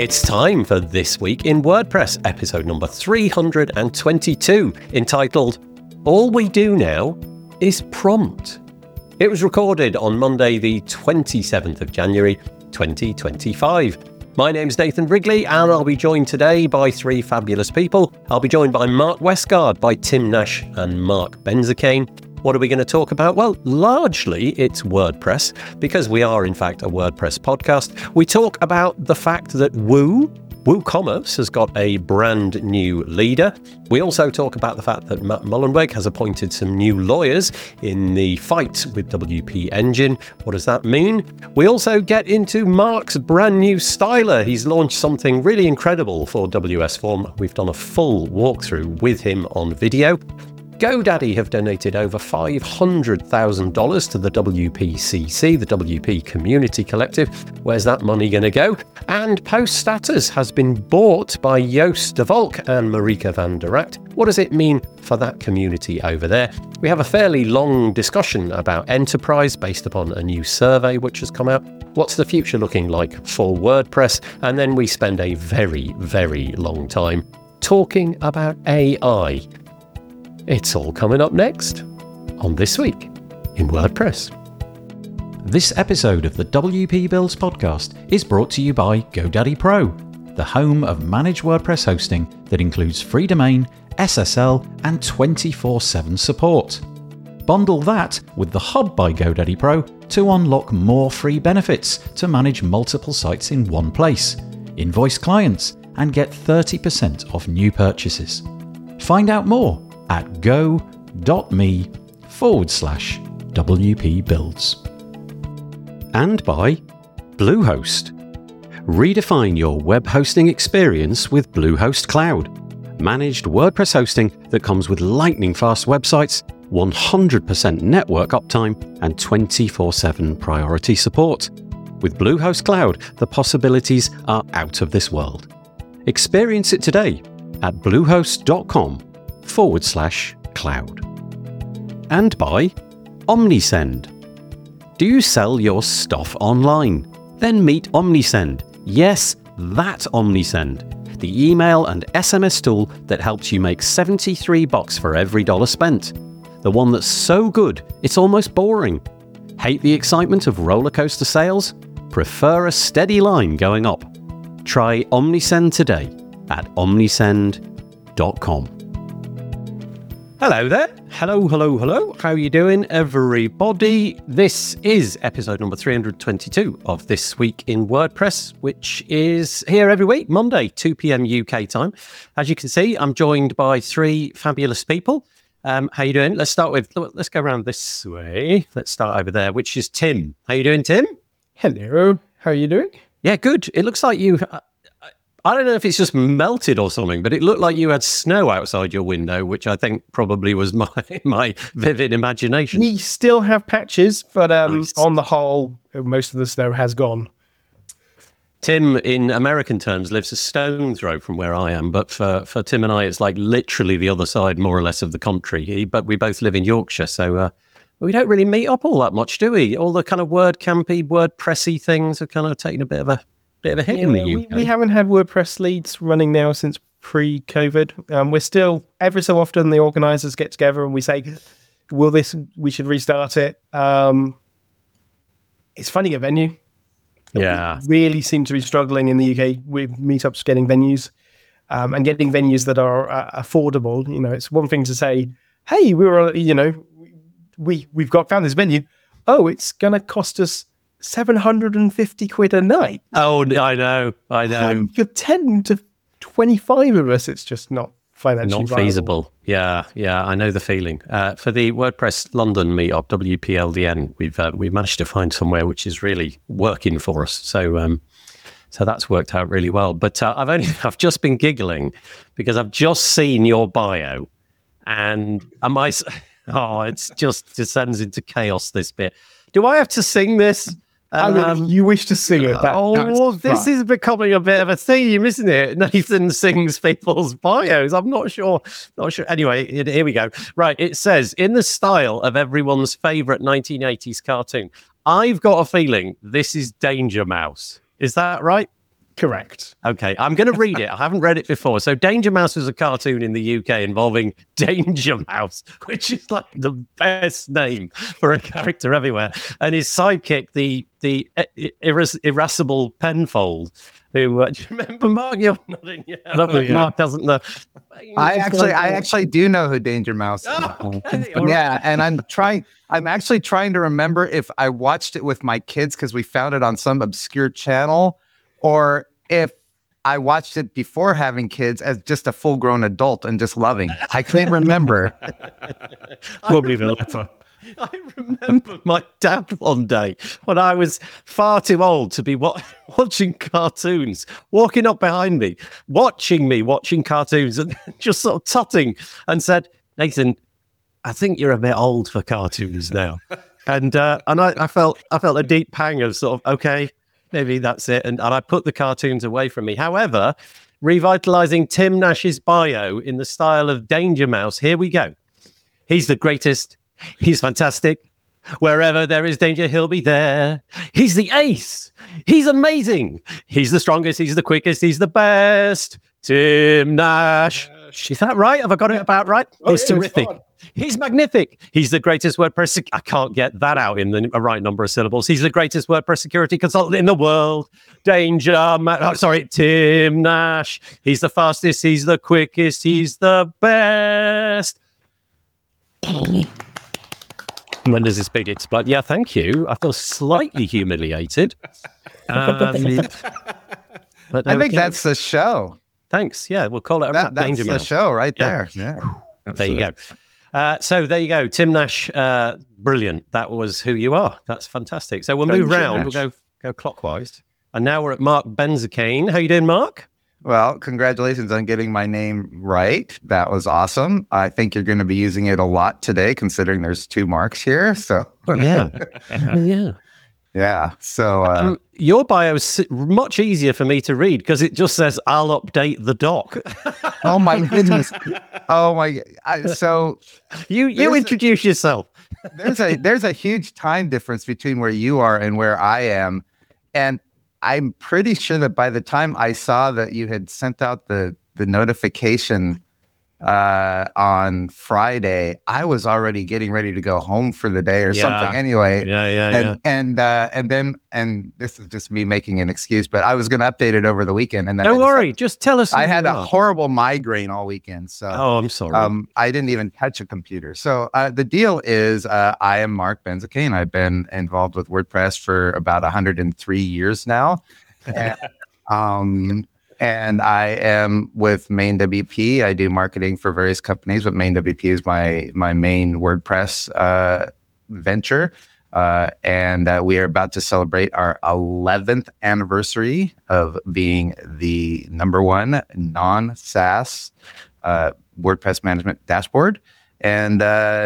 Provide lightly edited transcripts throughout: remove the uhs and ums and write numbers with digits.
It's time for This Week in WordPress, episode number 322, entitled All We Do Now is Prompt. It was recorded on Monday, the 27th of January, 2025. My name's Nathan Wrigley, and I'll be joined today by three fabulous people. I'll be joined by Mark Westgard, by Tim Nash and Mark Benzakane. What are we going to talk about? Well, largely it's WordPress, because we are, in fact, a WordPress podcast. We talk about the fact that WooCommerce has got a brand new leader. We also talk about the fact that Matt Mullenweg has appointed some new lawyers in the fight with WP Engine. What does that mean? We also get into Mark's brand new styler. He's launched something really incredible for WS Form. We've done a full walkthrough with him on video. GoDaddy have donated over $500,000 to the WPCC, the WP Community Collective. Where's that money going to go? And Post Status has been bought by Joost de Valk and Marika van der Act. What does it mean for that community over there? We have a fairly long discussion about enterprise based upon a new survey which has come out. What's the future looking like for WordPress? And then we spend a very, very long time talking about AI. It's all coming up next on This Week in WordPress. This episode of the WP Builds podcast is brought to you by GoDaddy Pro, the home of managed WordPress hosting that includes free domain, SSL, and 24/7 support. Bundle that with the Hub by GoDaddy Pro to unlock more free benefits to manage multiple sites in one place, invoice clients, and get 30% off new purchases. Find out more at go.me/WP Builds. And by Bluehost. Redefine your web hosting experience with Bluehost Cloud. Managed WordPress hosting that comes with lightning-fast websites, 100% network uptime, and 24/7 priority support. With Bluehost Cloud, the possibilities are out of this world. Experience it today at bluehost.com/cloud. And by Omnisend. Do you sell your stuff online? Then meet Omnisend. Yes, that Omnisend. The email and SMS tool that helps you make $73 for every dollar spent. The one that's so good, it's almost boring. Hate the excitement of roller coaster sales? Prefer a steady line going up? Try Omnisend today at omnisend.com. Hello there. Hello. How are you doing, everybody? This is episode number 322 of This Week in WordPress, which is here every week, Monday, 2 p.m. UK time. As you can see, I'm joined by three fabulous people. How you doing? Let's go around this way. Let's start over there, which is Tim. How you doing, Tim? Hello. How are you doing? Yeah, good. It looks like you... I don't know if it's just melted or something, but it looked like you had snow outside your window, which I think probably was my vivid imagination. We still have patches, but Nice. On the whole, most of the snow has gone. Tim, in American terms, lives a stone's throw from where I am, but for Tim and I, it's like literally the other side, more or less, of the country. But we both live in Yorkshire, so we don't really meet up all that much, do we? All the kind of WordCampy, WordPressy things are kind of taking a bit of a hit in the UK. We haven't had WordPress leads running now since pre-COVID. We're still, every so often, the organisers get together and we say, we should restart it. It's finding a venue. Yeah. We really seem to be struggling in the UK with meetups getting venues and getting venues that are affordable. You know, it's one thing to say, hey, we've found this venue. Oh, it's going to cost us 750 quid a night. Oh, I know. For 10 to 25 of us, it's just not financially Not feasible. Yeah, I know the feeling. For the WordPress London meetup, WPLDN, we've managed to find somewhere which is really working for us. So that's worked out really well. But I've just been giggling because I've just seen your bio, and it's just descends into chaos, this bit. Do I have to sing this? You wish to sing it. This is becoming a bit of a theme, isn't it? Nathan sings people's bios. I'm not sure. Anyway, here we go. Right, it says, in the style of everyone's favourite 1980s cartoon, I've got a feeling this is Danger Mouse. Is that right? Correct. Okay, I'm going to read it. I haven't read it before. So Danger Mouse was a cartoon in the UK involving Danger Mouse, which is like the best name for a character everywhere. And his sidekick, the irascible Penfold, who, do you remember, Mark? You're nodding your head. Yeah. Mark doesn't know. I actually do know who Danger Mouse is. Okay, Yeah, and I'm actually trying to remember if I watched it with my kids because we found it on some obscure channel, or if I watched it before having kids as just a full-grown adult and just loving. I can't remember. Probably the latter. I remember my dad one day when I was far too old to be watching cartoons, walking up behind me, watching cartoons, and just sort of tutting, and said, "Nathan, I think you're a bit old for cartoons now." And I felt a deep pang of sort of, okay, maybe that's it. And I put the cartoons away from me. However, revitalizing Tim Nash's bio in the style of Danger Mouse, here we go. He's the greatest. He's fantastic. Wherever there is danger, he'll be there. He's the ace. He's amazing. He's the strongest. He's the quickest. He's the best. Tim Nash. Is that right? Have I got it about right? He's terrific. He's magnific. He's the greatest WordPress. I can't get that out in the right number of syllables. He's the greatest WordPress security consultant in the world. Tim Nash. He's the fastest. He's the quickest. He's the best. When does this big explode? Yeah, thank you. I feel slightly humiliated. But I think that's the show. Thanks. Yeah, we'll call it That's Danger the Mouse. show right there. Yeah. There you go. So there you go. Tim Nash, brilliant. That was who you are. That's fantastic. So we'll move round. We'll go clockwise. And now we're at Mark Benzakane. How you doing, Mark? Well, congratulations on getting my name right. That was awesome. I think you're going to be using it a lot today, considering there's 2 Marks here. So Yeah. Yeah. yeah. So Your bio is much easier for me to read because it just says, "I'll update the doc." oh my goodness. Oh my. So You introduce yourself. there's a huge time difference between where you are and where I am, and I'm pretty sure that by the time I saw that you had sent out the notification on Friday, I was already getting ready to go home for the day or something. Anyway, and this is just me making an excuse, but I was going to update it over the weekend. And then Don't worry, just tell us. I had a horrible migraine all weekend, so I'm sorry. I didn't even touch a computer. So the deal is, I am Mark Benzakane. I've been involved with WordPress for about 103 years now. And I am with MainWP. I do marketing for various companies, but MainWP is my main WordPress venture. And we are about to celebrate our 11th anniversary of being the #1 non-SaaS WordPress management dashboard. And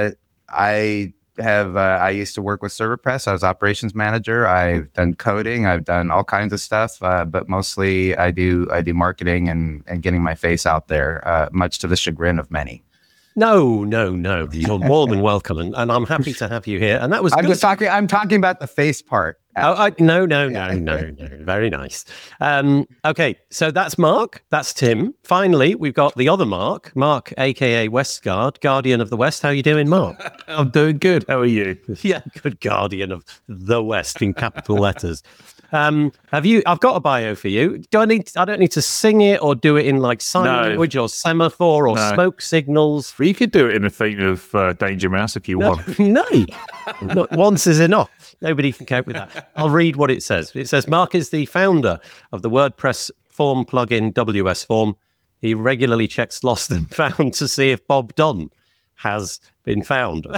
I used to work with ServerPress. I was operations manager. I've done coding. I've done all kinds of stuff, but mostly I do marketing and getting my face out there, much to the chagrin of many. No. You're more than welcome, and I'm happy to have you here. And that was I'm talking about the face part. No. Very nice. Okay, so that's Mark. That's Tim. Finally, we've got the other Mark, aka Westguard, Guardian of the West. How are you doing, Mark? I'm doing good. How are you? Yeah, good Guardian of the West in capital letters. I've got a bio for you. I don't need to sing it or do it in like sign language or semaphore or smoke signals. You could do it in the theme of Danger Mouse if you want. No. Look, once is enough. Nobody can cope with that. I'll read what it says. It says, Mark is the founder of the WordPress form plugin WS Form. He regularly checks Lost and Found to see if Bob Dunn has been found.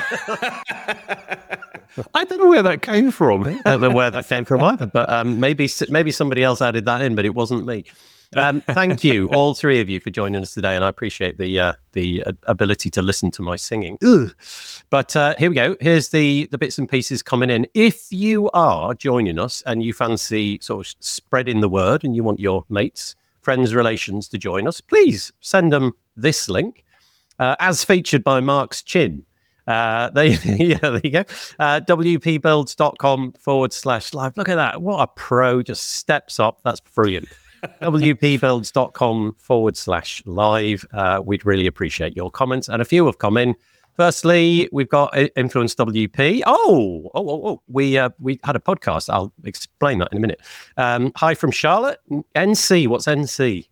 I don't know where that came from. I don't know where that came from either, but maybe somebody else added that in, but it wasn't me. Thank you, all 3 of you, for joining us today, and I appreciate the ability to listen to my singing. Ugh. But here we go. Here's the bits and pieces coming in. If you are joining us and you fancy sort of spreading the word and you want your mates, friends, relations to join us, please send them this link, as featured by Mark's chin. There you go. WPBuilds.com/live. Look at that. What a pro, just steps up. That's brilliant. WPBuilds.com/live. We'd really appreciate your comments. And a few have come in. Firstly, we've got Influence WP. We had a podcast. I'll explain that in a minute. Hi from Charlotte. NC. What's NC?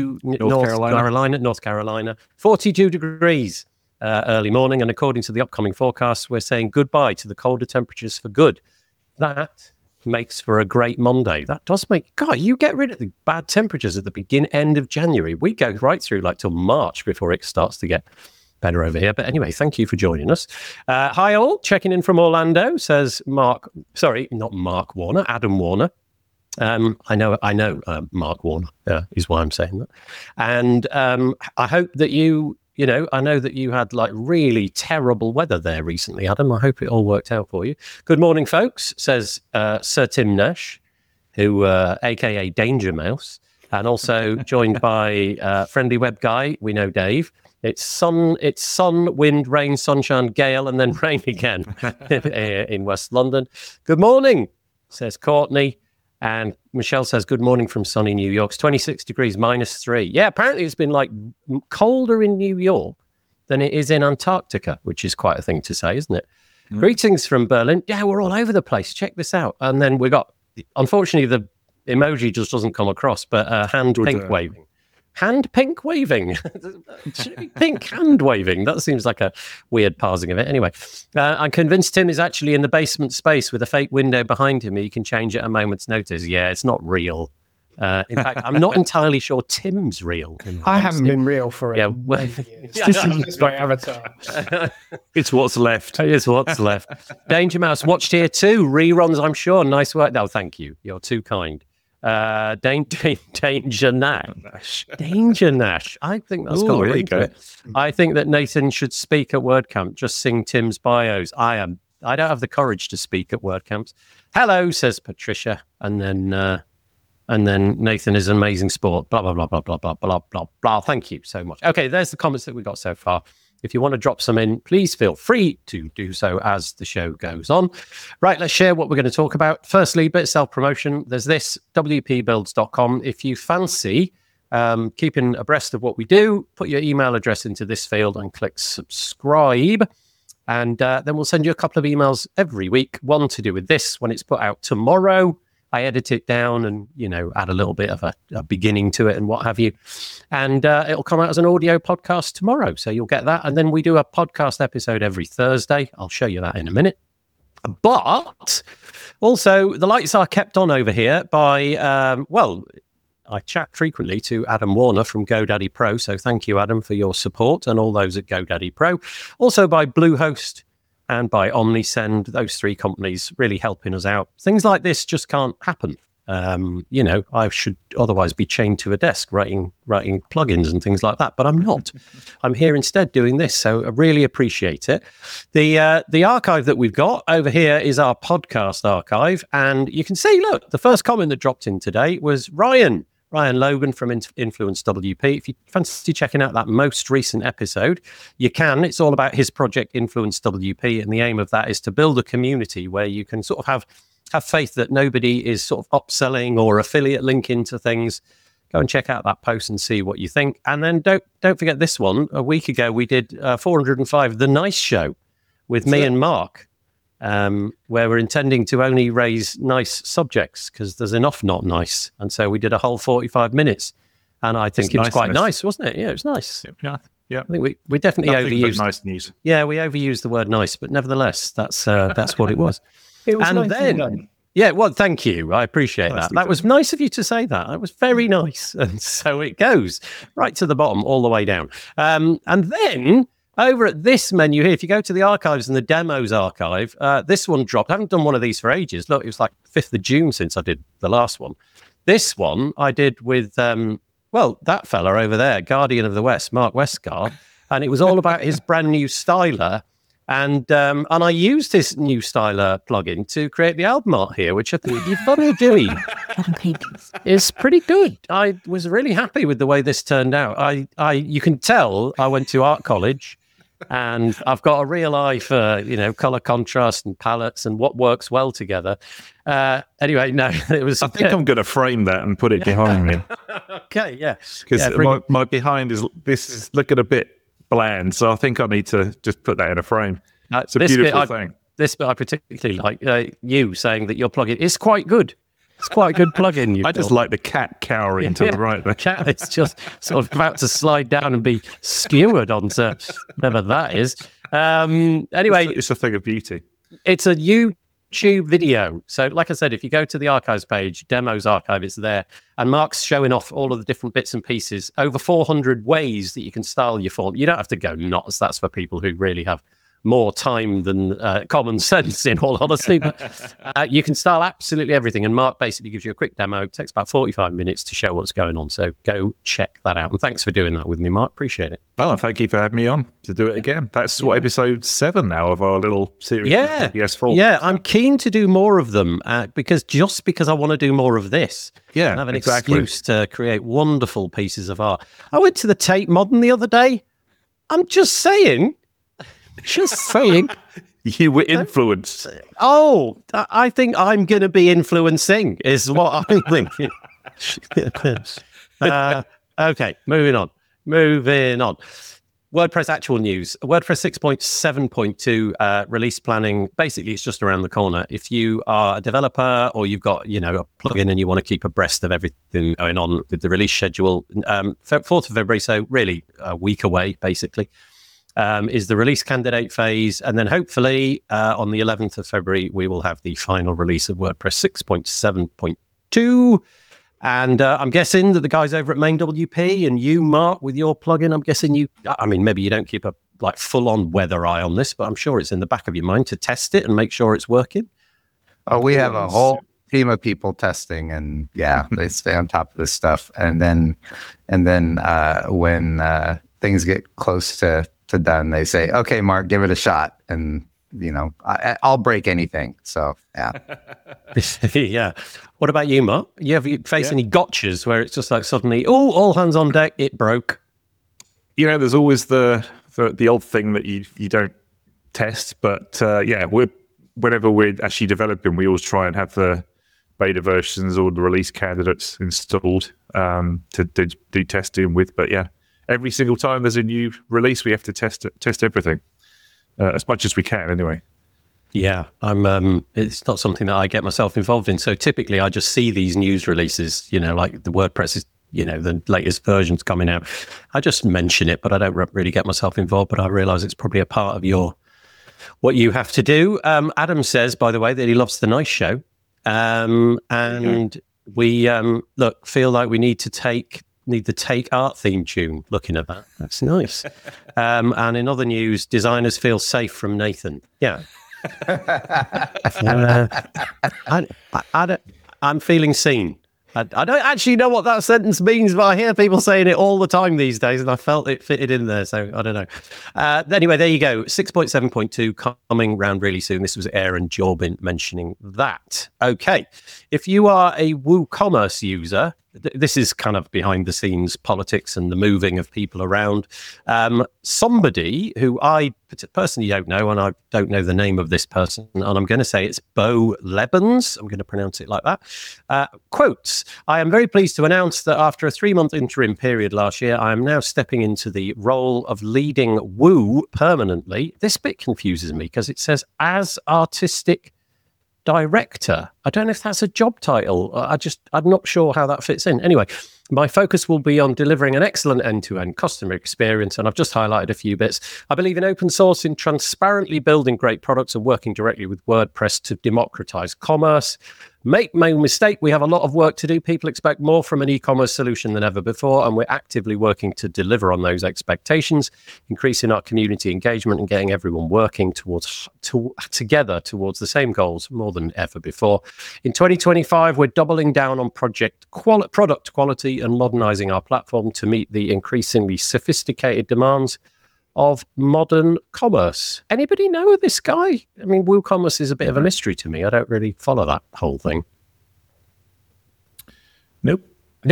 North Carolina. 42 degrees early morning. And according to the upcoming forecast, we're saying goodbye to the colder temperatures for good. That makes for a great Monday. That does make... God, you get rid of the bad temperatures at the end of January. We go right through like till March before it starts to get better over here. But anyway, thank you for joining us. Hi all, checking in from Orlando, says Mark. Sorry, not Mark Warner, Adam Warner. I know Mark Warner is why I'm saying that. And I hope that I know that you had like really terrible weather there recently, Adam. I hope it all worked out for you. Good morning, folks, says Sir Tim Nash, who, aka Danger Mouse, and also joined by friendly web guy, we know Dave. It's sun, wind, rain, sunshine, gale, and then rain again in West London. Good morning, says Courtney. And Michelle says, good morning from sunny New York. It's 26 degrees, -3. Yeah, apparently it's been like colder in New York than it is in Antarctica, which is quite a thing to say, isn't it? Mm. Greetings from Berlin. Yeah, we're all over the place. Check this out. And then we got, unfortunately, the emoji just doesn't come across, but hand pink waving. Hand pink waving. Pink hand waving. That seems like a weird parsing of it. Anyway, I'm convinced Tim is actually in the basement space with a fake window behind him. He can change at a moment's notice. Yeah, it's not real. In fact, I'm not entirely sure Tim's real. I haven't been real for it. Yeah, well, it's my avatar. It's what's left. It's what's left. Danger Mouse watched here too. Reruns, I'm sure. Nice work. No, thank you. You're too kind. Danger Nash. Danger Nash. I think that's got really good. I think that Nathan should speak at WordCamp. Just sing Tim's bios. I don't have the courage to speak at WordCamps. Hello, says Patricia, and then Nathan is an amazing sport. Blah blah blah blah blah blah blah blah blah. Thank you so much. Okay, there's the comments that we got so far. If you want to drop some in, please feel free to do so as the show goes on. Right, let's share what we're going to talk about. Firstly, a bit of self-promotion. There's this, wpbuilds.com. If you fancy keeping abreast of what we do, put your email address into this field and click subscribe. And then we'll send you a couple of emails every week. One to do with this when it's put out tomorrow. I edit it down and, add a little bit of a beginning to it and what have you. And it'll come out as an audio podcast tomorrow. So you'll get that. And then we do a podcast episode every Thursday. I'll show you that in a minute. But also, the lights are kept on over here by, I chat frequently to Adam Warner from GoDaddy Pro. So thank you, Adam, for your support and all those at GoDaddy Pro. Also by Bluehost and by OmniSend, those three companies really helping us out. Things like this just can't happen. I should otherwise be chained to a desk writing plugins and things like that, but I'm not. I'm here instead doing this, so I really appreciate it. The archive that we've got over here is our podcast archive, and you can see, look, the first comment that dropped in today was Ryan Logan from Influence WP. If you fancy checking out that most recent episode, you can. It's all about his project, Influence WP, and the aim of that is to build a community where you can sort of have faith that nobody is sort of upselling or affiliate linking to things. Go and check out that post and see what you think. And then don't forget this one. A week ago, we did 405, The Nice Show, with me and Mark. Where we're intending to only raise nice subjects because there's enough not nice. And so we did a whole 45 minutes. And I think it was quite nice, wasn't it? Yeah, it was nice. Yeah. I think we definitely overused. Nice news. Yeah, we overused the word nice, but nevertheless, that's what it was. It was and nice then, yeah, well, thank you. I appreciate that. That was nice of you to say that. That was very nice. And so it goes right to the bottom, all the way down. And then over at this menu here, if you go to the archives and the demos archive, this one dropped. I haven't done one of these for ages. Look, it was like 5th of June since I did the last one. This one I did with, that fella over there, Guardian of the West, Mark Westgard. And it was all about his brand new styler. And I used this new styler plugin to create the album art here, which I think you've got to do. It's pretty good. I was really happy with the way this turned out. You can tell I went to art college And I've got a real eye for, color contrast and palettes and what works well together. Anyway, no, it was. I think I'm going to frame that and put it behind me. Okay, yeah. Because my behind is looking a bit bland. So I think I need to just put that in a frame. It's a beautiful thing. This bit I particularly like, you saying that your plugin is quite good. It's quite a good plugin. I just like the cat cowering to the right there. Cat is just sort of about to slide down and be skewered onto whatever that is. Anyway. It's a thing of beauty. It's a YouTube video. So like I said, if you go to the archives page, demos archive, it's there. And Mark's showing off all of the different bits and pieces, over 400 ways that you can style your form. You don't have to go nuts. That's for people who really have more time than common sense, in all honesty. But you can style absolutely everything. And Mark basically gives you a quick demo. It takes about 45 minutes to show what's going on. So go check that out. And thanks for doing that with me, Mark. Appreciate it. Well, thank you for having me on to do it again. That's episode 7 now of our little series. Yeah. PS4. Yeah, I'm keen to do more of them because I want to do more of this. Yeah, and have an excuse to create wonderful pieces of art. I went to the Tate Modern the other day. I'm just saying. You were influenced. Oh, I think I'm going to be influencing is what I'm thinking. Okay, moving on. WordPress actual news. WordPress 6.7.2 release planning. Basically, it's just around the corner. If you are a developer or you've got, a plugin and you want to keep abreast of everything going on with the release schedule, 4th of February, so really a week away, basically. Is the release candidate phase. And then hopefully on the 11th of February, we will have the final release of WordPress 6.7.2. And I'm guessing that the guys over at MainWP and you, Mark, with your plugin, I'm guessing maybe you don't keep a full-on weather eye on this, but I'm sure it's in the back of your mind to test it and make sure it's working. Oh, we have a whole team of people testing, and they stay on top of this stuff. And then when things get close to done, they say, okay, Mark, give it a shot. And, I'll break anything. So, yeah. Yeah. What about you, Mark? Have you faced any gotchas where it's just like suddenly, all hands on deck, it broke? There's always the old thing that you don't test. But, whenever we're actually developing, we always try and have the beta versions or the release candidates installed to do testing with. But, every single time there's a new release, we have to test everything as much as we can, anyway. Yeah, it's not something that I get myself involved in. So typically, I just see these news releases. Like the WordPress is, the latest version's coming out. I just mention it, but I don't really get myself involved. But I realise it's probably a part of what you have to do. Adam says, by the way, that he loves the Nice Show, and we feel like we need the Take Art theme tune. Looking at that, that's nice. And in other news, designers feel safe from Nathan. Yeah. I'm feeling seen. I don't actually know what that sentence means, but I hear people saying it all the time these days, and I felt it fitted in there, so I don't know. Anyway, there you go. 6.7.2 coming round really soon. This was Aaron Jorbin mentioning that. Okay, if you are a WooCommerce user, this is kind of behind the scenes politics and the moving of people around. Somebody who I personally don't know, and I don't know the name of this person, and I'm going to say it's Bo Lebens. I'm going to pronounce it like that. Quotes, I am very pleased to announce that after a 3-month interim period last year, I am now stepping into the role of leading Woo permanently. This bit confuses me because it says as artistic director. I don't know if that's a job title. I'm not sure how that fits in. Anyway, my focus will be on delivering an excellent end-to-end customer experience, and I've just highlighted a few bits. I believe in open source, in transparently building great products and working directly with WordPress to democratize commerce. Make no mistake, we have a lot of work to do. People expect more from an e-commerce solution than ever before, and we're actively working to deliver on those expectations, increasing our community engagement and getting everyone working together towards the same goals more than ever before. In 2025, we're doubling down on product quality and modernizing our platform to meet the increasingly sophisticated demands of modern commerce. Anybody know this guy? I mean, WooCommerce is a bit of a mystery to me. I don't really follow that whole thing. Nope.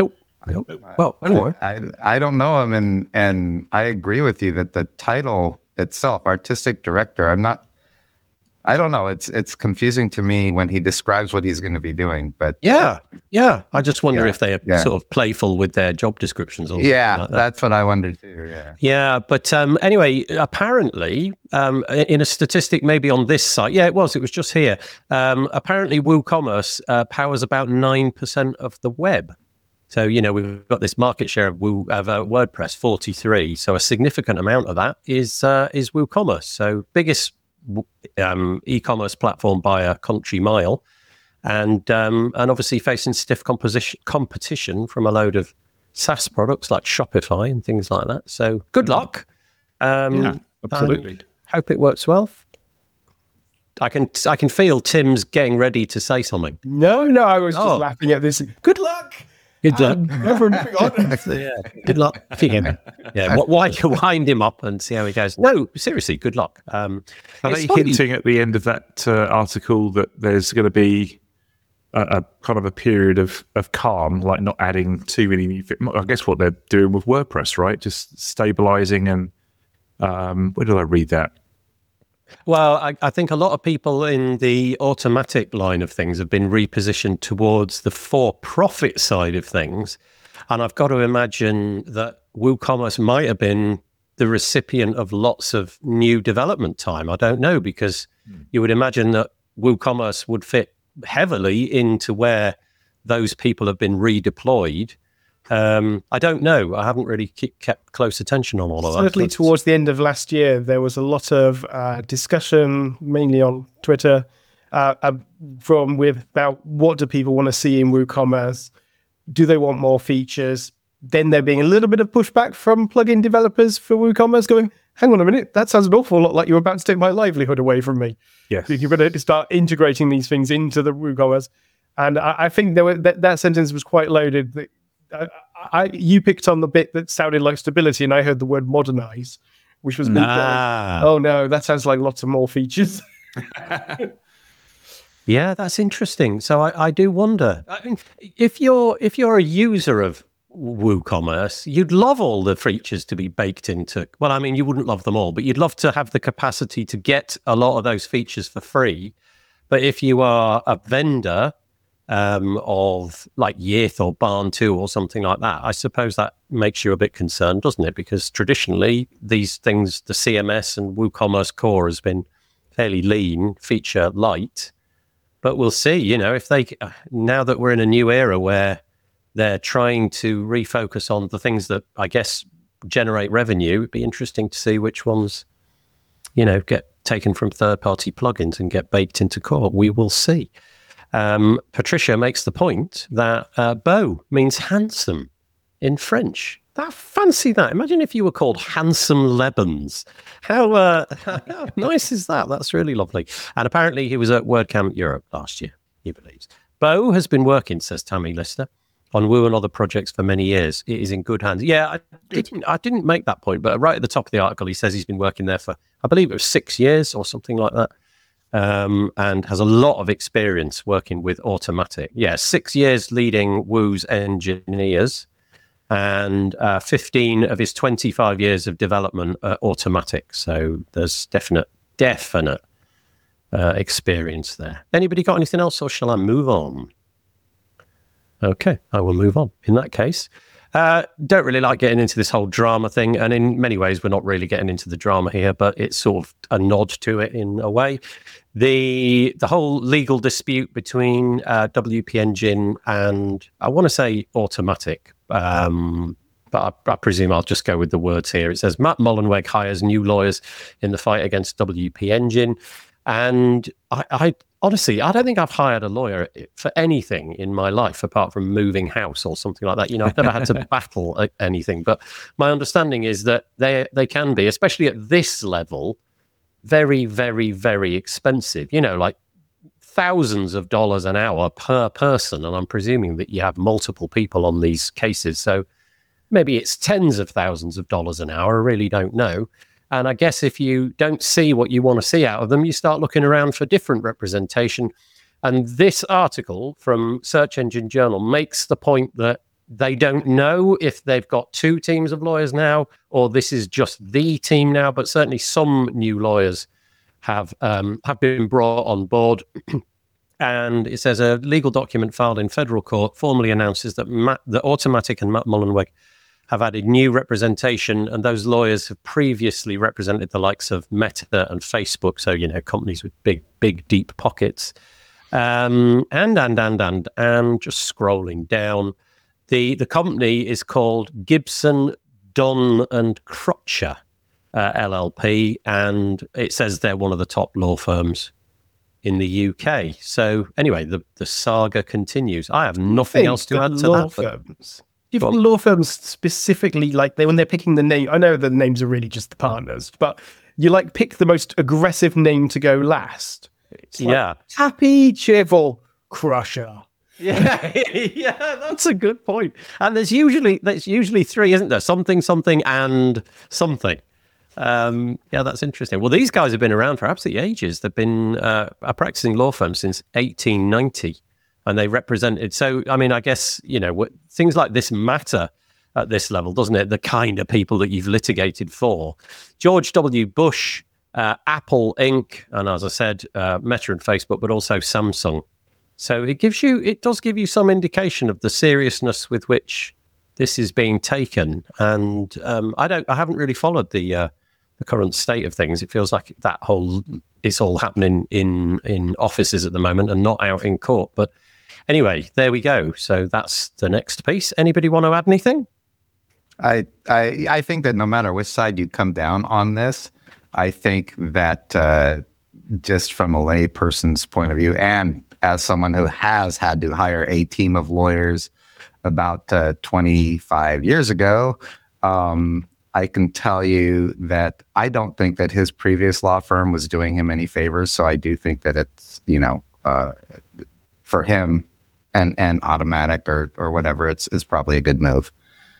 Well, anyway. I don't know him, and I agree with you that the title itself, artistic director. I don't know. It's confusing to me when he describes what he's going to be doing. But yeah. I just wonder if they are sort of playful with their job descriptions. Or yeah, like that. That's what I wondered too. Yeah. But anyway, apparently, in a statistic maybe on this site, it was just here. Apparently, WooCommerce powers about 9% of the web. So, we've got this market share of WordPress, 43. So a significant amount of that is WooCommerce. So biggest e-commerce platform by a country mile, and obviously facing stiff competition from a load of SaaS products like Shopify and things like that. So good luck. Absolutely. Hope it works well. I can feel Tim's getting ready to say something. No, I was just laughing at this. Good luck. Good luck. Good luck for him. Yeah, why wind him up and see how he goes? No, seriously, good luck. Are they hinting at the end of that article that there's going to be a kind of a period of calm, like not adding too many new? I guess what they're doing with WordPress, right? Just stabilizing and where did I read that? Well, I think a lot of people in the automatic line of things have been repositioned towards the for-profit side of things. And I've got to imagine that WooCommerce might have been the recipient of lots of new development time. I don't know, because you would imagine that WooCommerce would fit heavily into where those people have been redeployed. I don't know. I haven't really kept close attention on all of that. Certainly towards the end of last year, there was a lot of discussion, mainly on Twitter, about what do people want to see in WooCommerce? Do they want more features? Then there being a little bit of pushback from plugin developers for WooCommerce going, hang on a minute, that sounds an awful lot like you're about to take my livelihood away from me. Yes. You better start integrating these things into the WooCommerce. And I think that sentence was quite loaded. You picked on the bit that sounded like stability, and I heard the word modernize, which was oh no, that sounds like lots of more features. Yeah, that's interesting. So I do wonder. I mean, if you're a user of WooCommerce, you'd love all the features to be baked into. Well, I mean, you wouldn't love them all, but you'd love to have the capacity to get a lot of those features for free. But if you are a vendor of like Yith or Barn2 or something like that, I suppose that makes you a bit concerned, doesn't it? Because traditionally, these things, the CMS and WooCommerce core has been fairly lean, feature light. But we'll see, if they, now that we're in a new era where they're trying to refocus on the things that I guess generate revenue, it'd be interesting to see which ones, get taken from third-party plugins and get baked into core. We will see. Patricia makes the point that beau means handsome in French. Fancy that. Imagine if you were called Handsome Lebens. How nice is that? That's really lovely. And apparently he was at WordCamp Europe last year, he believes. Beau has been working, says Tammy Lister, on Woo and other projects for many years. It is in good hands. Yeah, I didn't make that point, but right at the top of the article, he says he's been working there for, I believe it was 6 years or something like that. And has a lot of experience working with Automattic. Yeah, 6 years leading Woo's engineers, and 15 of his 25 years of development at Automattic. So there's definite experience there. Anybody got anything else, or shall I move on? Okay, I will move on. In that case, don't really like getting into this whole drama thing, and in many ways we're not really getting into the drama here, but it's sort of a nod to it in a way. The whole legal dispute between WP Engine and, I want to say, Automattic, but I presume I'll just go with the words here. It says Matt Mullenweg hires new lawyers in the fight against WP Engine, and I honestly, I don't think I've hired a lawyer for anything in my life apart from moving house or something like that. I've never had to battle anything. But my understanding is that they can be, especially at this level, very, very, very expensive. Like thousands of dollars an hour per person. And I'm presuming that you have multiple people on these cases. So maybe it's tens of thousands of dollars an hour. I really don't know. And I guess if you don't see what you want to see out of them, you start looking around for different representation. And this article from Search Engine Journal makes the point that They don't know if they've got two teams of lawyers now, or this is just the team now. But certainly, some new lawyers have been brought on board. And it says a legal document filed in federal court formally announces that that Automattic and Matt Mullenweg have added new representation, and those lawyers have previously represented the likes of Meta and Facebook, so companies with big deep pockets. And just scrolling down, the company is called Gibson, Dunn and Crutcher LLP, and it says they're one of the top law firms in the UK. So anyway, the saga continues. I have nothing else to add to that. Firms. Do you think law firms specifically, when they're picking the name, I know the names are really just the partners, but you pick the most aggressive name to go last. It's Happy, cheerful, Crusher. Yeah, that's a good point. And there's usually three, isn't there? Something, and something. That's interesting. Well, these guys have been around for absolutely ages. They've been a practicing law firm since 1890. And they represented, so, I guess, things like this matter at this level, doesn't it? The kind of people that you've litigated for. George W. Bush, Apple Inc., and as I said, Meta and Facebook, but also Samsung. So it does give you some indication of the seriousness with which this is being taken. And I haven't really followed the current state of things. It feels like it's all happening in offices at the moment and not out in court. But anyway, there we go. So that's the next piece. Anybody want to add anything? I think that no matter which side you come down on this, I think that just from a lay person's point of view, and as someone who has had to hire a team of lawyers about 25 years ago, I can tell you that I don't think that his previous law firm was doing him any favors. So I do think that it's, for him and Automattic or whatever, it's probably a good move.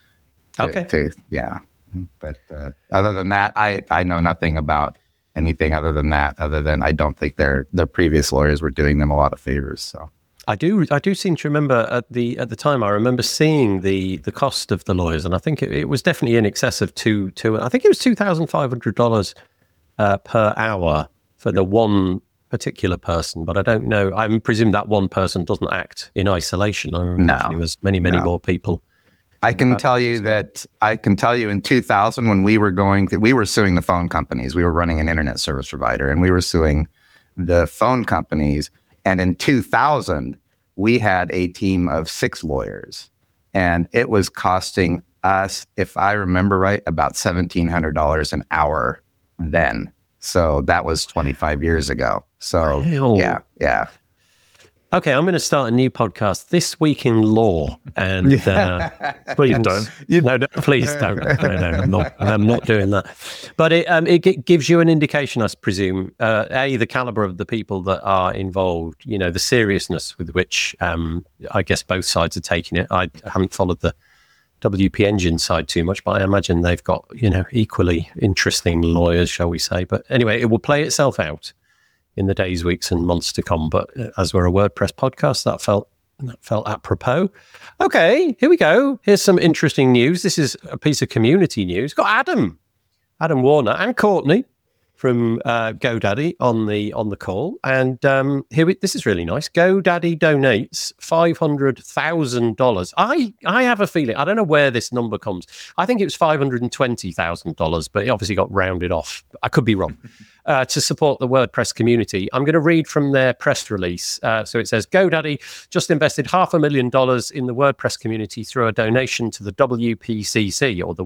Okay. But other than that, I know nothing about anything other than I don't think their previous lawyers were doing them a lot of favors. So I do seem to remember at the time. I remember seeing the cost of the lawyers, and I think it was definitely in excess of I think it was $2,500 per hour for the one particular person. But I don't know. I presume that one person doesn't act in isolation. I remember there was many more people. I can tell you in 2000 when we were suing the phone companies. We were running an internet service provider, and we were suing the phone companies. And in 2000, we had a team of 6 lawyers, and it was costing us, if I remember right, about $1,700 an hour then. So that was 25 years ago. So yeah. Okay, I'm going to start a new podcast, This Week in Law, and please don't. No, please don't. No, I'm not doing that. But it gives you an indication, I presume, the caliber of the people that are involved. The seriousness with which I guess both sides are taking it. I haven't followed the WP Engine side too much, but I imagine they've got equally interesting lawyers, shall we say? But anyway, it will play itself out in the days, weeks, and months to come. But as we're a WordPress podcast, that felt apropos. Okay, here we go. Here's some interesting news. This is a piece of community news. Got Adam Warner and Courtney from GoDaddy on the call, and this is really nice. GoDaddy donates $500,000. I have a feeling, I don't know where this number comes. I think it was $520,000, but it obviously got rounded off. I could be wrong. To support the WordPress community. I'm going to read from their press release. So it says, GoDaddy just invested $500,000 in the WordPress community through a donation to the WPCC, or the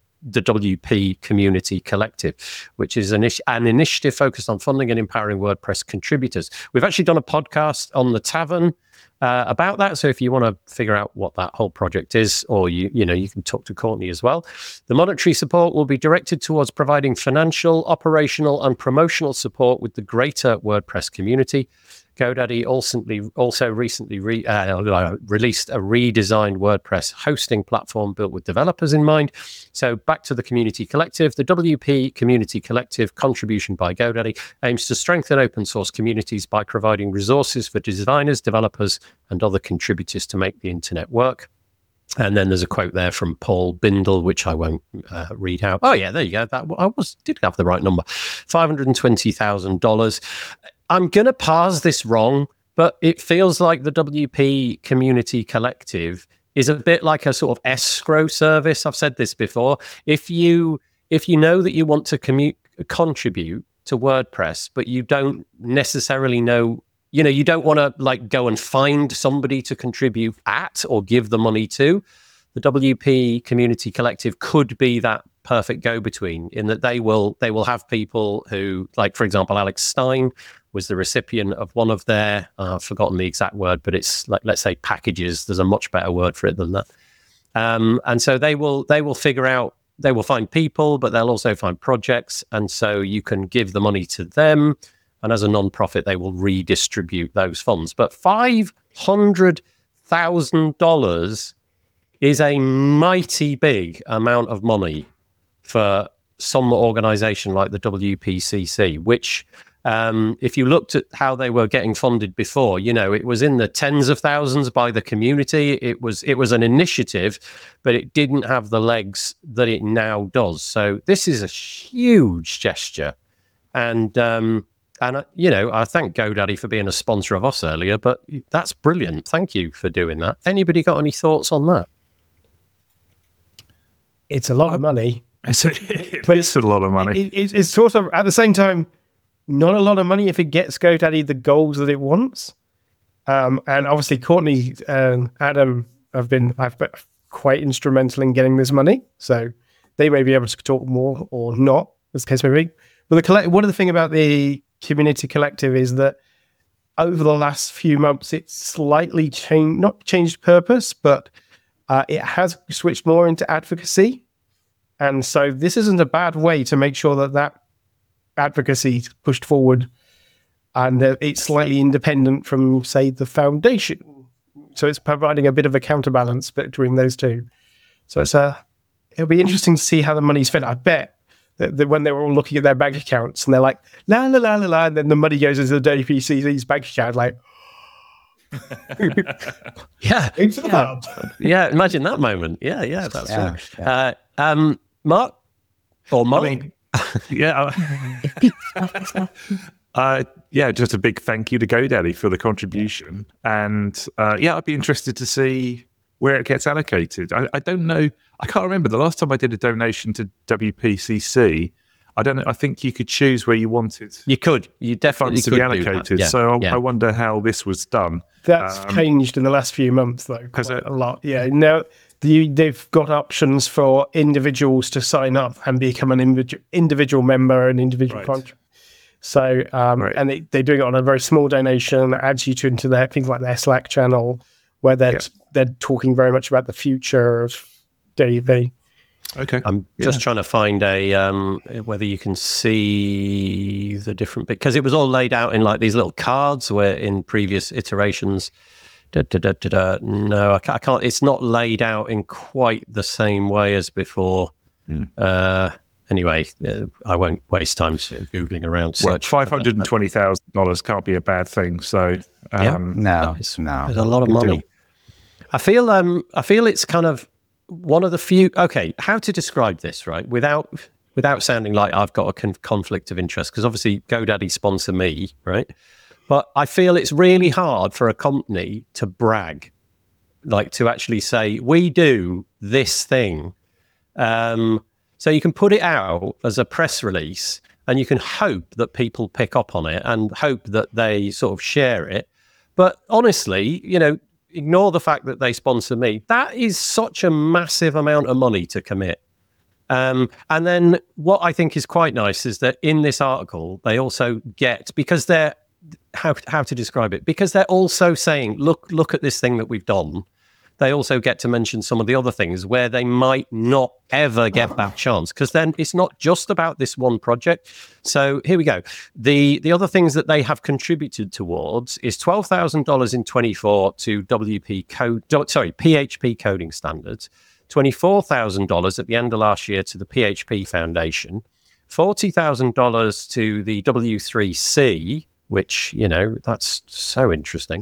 WP Community Collective, which is an initiative focused on funding and empowering WordPress contributors. We've actually done a podcast on the Tavern about that. So if you want to figure out what that whole project is, or you can talk to Courtney as well. The monetary support will be directed towards providing financial, operational, and promotional support with the greater WordPress community. GoDaddy also recently released a redesigned WordPress hosting platform built with developers in mind. So back to the Community Collective. The WP Community Collective, contribution by GoDaddy, aims to strengthen open source communities by providing resources for designers, developers, and other contributors to make the internet work. And then there's a quote there from Paul Bindle, which I won't read out. Oh yeah, there you go. That did have the right number, $520,000. I'm gonna parse this wrong, but it feels like the WP Community Collective is a bit like a sort of escrow service. I've said this before. If you know that you want to contribute to WordPress, but you don't necessarily know, you don't want to like go and find somebody to contribute at or give the money to, the WP Community Collective could be that perfect go-between, in that they will have people who, like, for example, Alex Stein was the recipient of one of their, I've forgotten the exact word, but it's like, let's say, packages. There's a much better word for it than that. And so they will figure out, they will find people, but they'll also find projects. And so you can give the money to them. And as a non-profit, they will redistribute those funds. But $500,000 is a mighty big amount of money for some organization like the WPCC, which if you looked at how they were getting funded before, it was in the tens of thousands by the community. It was an initiative, but it didn't have the legs that it now does. So this is a huge gesture. And I thank GoDaddy for being a sponsor of us earlier, but that's brilliant. Thank you for doing that. Anybody got any thoughts on that? It's a lot of money. It's a lot of money. It's sort of, at the same time, not a lot of money if it gets GoDaddy the goals that it wants. And obviously, Courtney and Adam have been quite instrumental in getting this money. So they may be able to talk more or not, as the case may be. But one of the things about the Community Collective is that over the last few months, it's slightly not changed purpose, but it has switched more into advocacy. And so this isn't a bad way to make sure that advocacy is pushed forward, and it's slightly independent from, say, the foundation. So it's providing a bit of a counterbalance between those two. So it'll be interesting to see how the money's spent. I bet that when they were all looking at their bank accounts and they're like, la, la, la, la, la, and then the money goes into the WPCC's bank account, like, yeah. Yeah, imagine that moment. Yeah, that's right. Mark? Or Mark? I mean, just a big thank you to GoDaddy for the contribution. And I'd be interested to see where it gets allocated. I don't know. I can't remember. The last time I did a donation to WPCC, I don't know. I think you could choose where you wanted. You could. You definitely funds to be allocated. Yeah, so I wonder how this was done. That's changed in the last few months, though, quite a lot. Yeah, now they've got options for individuals to sign up and become an individual member, an individual contract. So, and they're doing it on a very small donation, adds you into their things like their Slack channel, where they're talking very much about the future of DAV. Okay. I'm just trying to find whether you can see the different bit, because it was all laid out in like these little cards where in previous iterations. No, I can't. It's not laid out in quite the same way as before. Anyway, I won't waste time Googling around. Well, $520,000 can't be a bad thing. So no, it's a lot of money. I feel it's kind of one of the few. Okay, how to describe this, right? Without sounding like I've got a conflict of interest, because obviously GoDaddy sponsor me, right? But I feel it's really hard for a company to brag, like to actually say, we do this thing. So you can put it out as a press release and you can hope that people pick up on it and hope that they sort of share it. But honestly, ignore the fact that they sponsor me. That is such a massive amount of money to commit. And then what I think is quite nice is that in this article, they also get, because they're, how to describe it, because they're also saying, look at this thing that we've done. They also get to mention some of the other things where they might not ever get that chance, because then it's not just about this one project. So here we go. The other things that they have contributed towards is $12,000 in 24 to PHP coding standards, $24,000 at the end of last year to the PHP Foundation, $40,000 to the W3C, which, that's so interesting.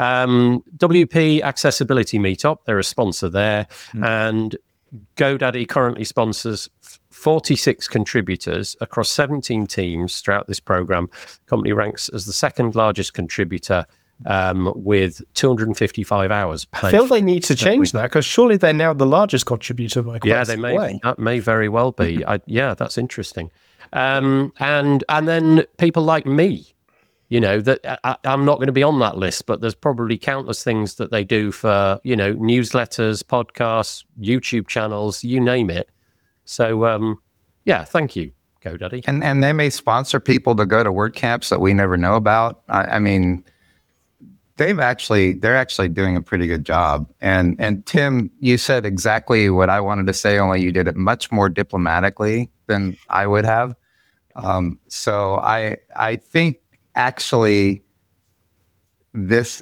WP Accessibility Meetup, they're a sponsor there. And GoDaddy currently sponsors 46 contributors across 17 teams throughout this program. The company ranks as the second largest contributor with 255 hours paid. I feel they need to change that, because surely they're now the largest contributor by quite they may. way. That may very well be. That's interesting. And then people like me, that I'm not going to be on that list, but there's probably countless things that they do for, newsletters, podcasts, YouTube channels, you name it. So, thank you, GoDaddy. And they may sponsor people to go to WordCamps that we never know about. I mean, they're actually doing a pretty good job. And Tim, you said exactly what I wanted to say, only you did it much more diplomatically than I would have. So I think actually this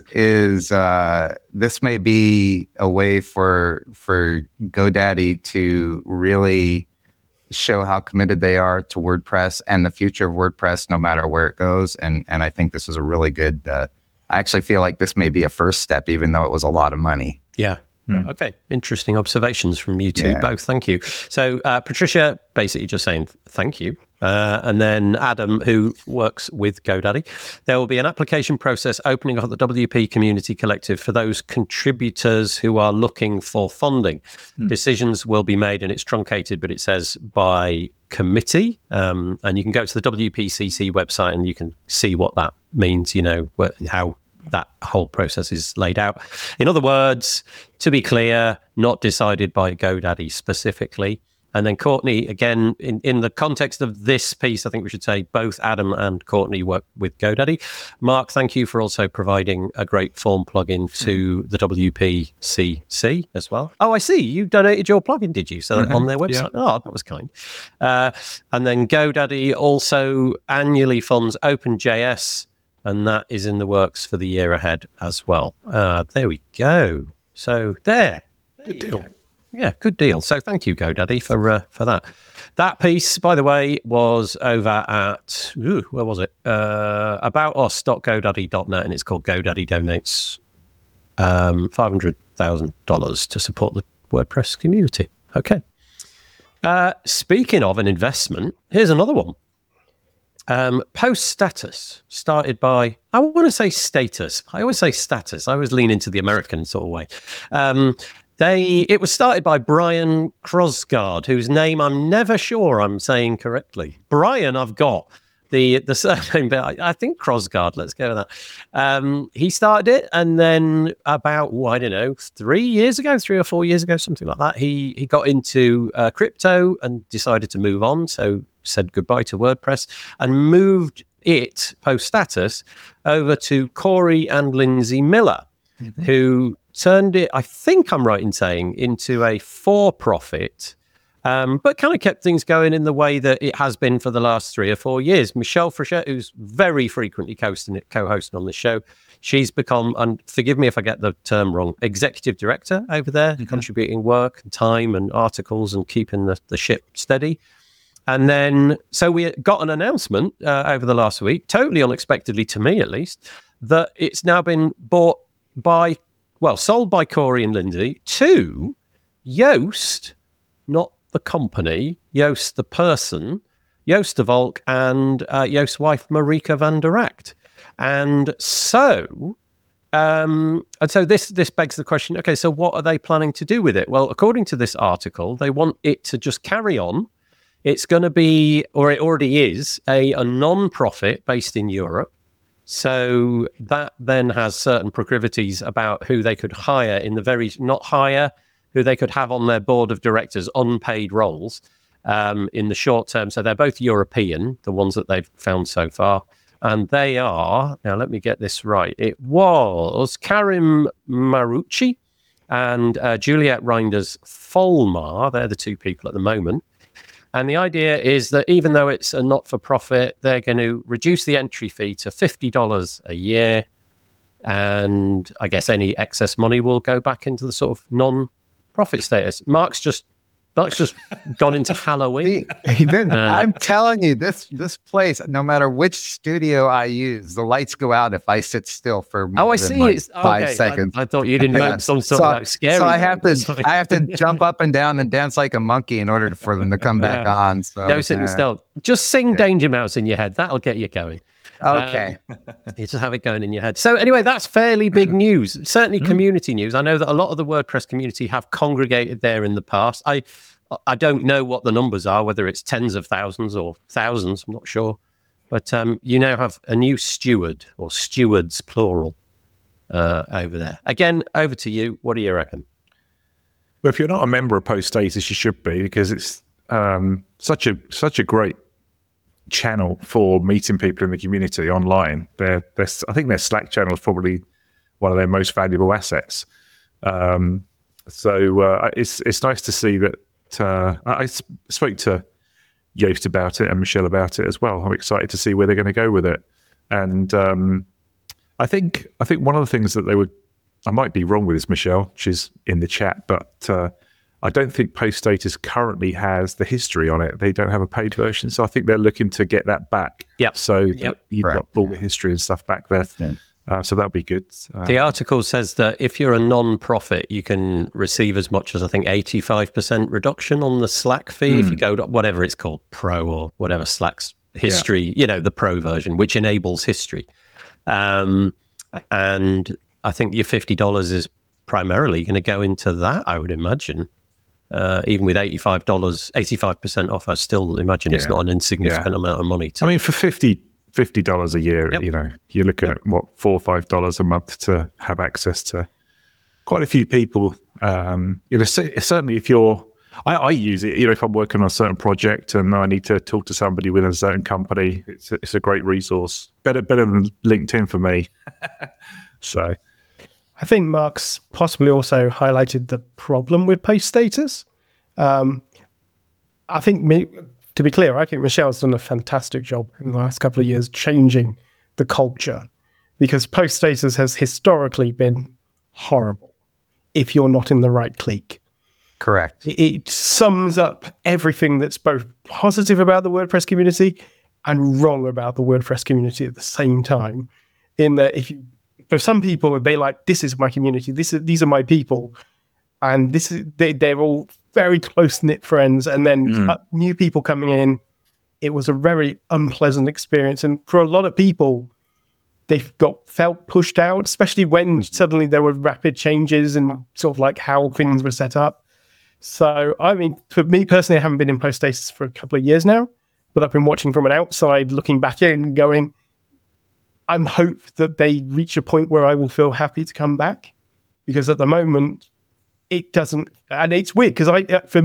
may be a way for GoDaddy to really show how committed they are to WordPress and the future of WordPress, no matter where it goes. And I think this is a really good. I actually feel like this may be a first step, even though it was a lot of money. Yeah. Okay. Interesting observations from you two both. Thank you. So Patricia basically just saying thank you. And then Adam, who works with GoDaddy. There will be an application process opening up at the WP Community Collective for those contributors who are looking for funding. Decisions will be made, and it's truncated, but it says by committee. And you can go to the WPCC website and you can see what that means, how that whole process is laid out. In other words, to be clear, not decided by GoDaddy specifically. And then Courtney, again, in the context of this piece, I think we should say both Adam and Courtney work with GoDaddy. Mark, thank you for also providing a great form plugin to the WPCC as well. Oh, I see. You donated your plugin, did you? So on their website. Yeah. Oh, that was kind. And then GoDaddy also annually funds OpenJS, and that is in the works for the year ahead as well. There we go. So there. Good deal. Go. Yeah, good deal. So thank you, GoDaddy, for that. That piece, by the way, was over at, where was it? Aboutus.godaddy.net, and it's called GoDaddy Donates $500,000 to support the WordPress community. Okay. Speaking of an investment, here's another one. Post Status, started by, I want to say Status. I always say Status. I always lean into the American sort of way. It was started by Brian Krosgaard, whose name I'm never sure I'm saying correctly. Brian, I've got the surname, but I think Krosgaard. Let's go with that. He started it, and then about 3 or 4 years ago, something like that, he got into crypto and decided to move on. So said goodbye to WordPress and moved it, Post Status, over to Corey and Lindsay Miller, who turned it, I think I'm right in saying, into a for-profit, but kind of kept things going in the way that it has been for the last 3 or 4 years. Michelle Frechette, who's very frequently co-hosting on this show, she's become, and forgive me if I get the term wrong, executive director over there, contributing work and time and articles and keeping the ship steady. And then, so we got an announcement over the last week, totally unexpectedly to me at least, that it's now been sold by Corey and Lindsay to Yoast, not the company, Yoast the person, Joost de Valk, and Joost's wife, Marika van der Act. And so this begs the question, okay, so what are they planning to do with it? Well, according to this article, they want it to just carry on. It's going to be, or it already is, a non-profit based in Europe. So that then has certain proclivities about who they could hire who they could have on their board of directors, unpaid roles in the short term. So they're both European, the ones that they've found so far. And they are, now let me get this right, it was Karim Marucci and Juliet Reinders Folmar. They're the two people at the moment. And the idea is that even though it's a not-for-profit, they're going to reduce the entry fee to $50 a year. And I guess any excess money will go back into the sort of non-profit status. Mark's just Mark's just gone into Halloween. I'm telling you, this place, no matter which studio I use, the lights go out if I sit still for more than like 5 seconds. I thought you didn't make some sort of like scary. So I have to jump up and down and dance like a monkey in order for them to come back on. So no sitting still. Just sing Danger Mouse in your head. That'll get you going. Okay. You just have it going in your head. So anyway, that's fairly big news. Certainly community news. I know that a lot of the WordPress community have congregated there in the past. I don't know what the numbers are, whether it's tens of thousands or thousands. I'm not sure. But you now have a new steward, or stewards plural, over there. Again, over to you. What do you reckon? Well, if you're not a member of Post Status, you should be, because it's such a great channel for meeting people in the community online. I think their Slack channel is probably one of their most valuable assets. So it's nice to see that. I spoke to Yoast about it and Michelle about it as well. I'm excited to see where they're going to go with it. And I think one of the things that I might be wrong with this, Michelle, she's in the chat, but I don't think Post Status currently has the history on it. They don't have a paid version, so I think they're looking to get that back. Yep. So you've got all the history and stuff back there. Yeah. So that'll be good. The article says that if you're a non-profit, you can receive as much as, I think, 85% reduction on the Slack fee if you go to whatever it's called, Pro or whatever, Slack's history, the Pro version, which enables history. And I think your $50 is primarily going to go into that, I would imagine. Even with $85% off, I still imagine it's not an insignificant amount of money. I mean, for $50 a year, you're looking at what, $4 or $5 a month to have access to quite a few people. Certainly if I use it, if I'm working on a certain project and I need to talk to somebody within a certain company, it's a great resource. Better than LinkedIn for me. So I think Mark's possibly also highlighted the problem with Post Status. I think, to be clear, I think Michelle's done a fantastic job in the last couple of years changing the culture, because Post Status has historically been horrible if you're not in the right clique. Correct. It sums up everything that's both positive about the WordPress community and wrong about the WordPress community at the same time. In that, for some people, they like, this is my community, these are my people, and they're all very close-knit friends, and then new people coming in, it was a very unpleasant experience. And for a lot of people, they felt pushed out, especially when suddenly there were rapid changes in sort of like how things were set up. So, I mean, for me personally, I haven't been in Post Status for a couple of years now, but I've been watching from an outside, looking back in, going, I'm hope that they reach a point where I will feel happy to come back, because at the moment it doesn't, and it's weird because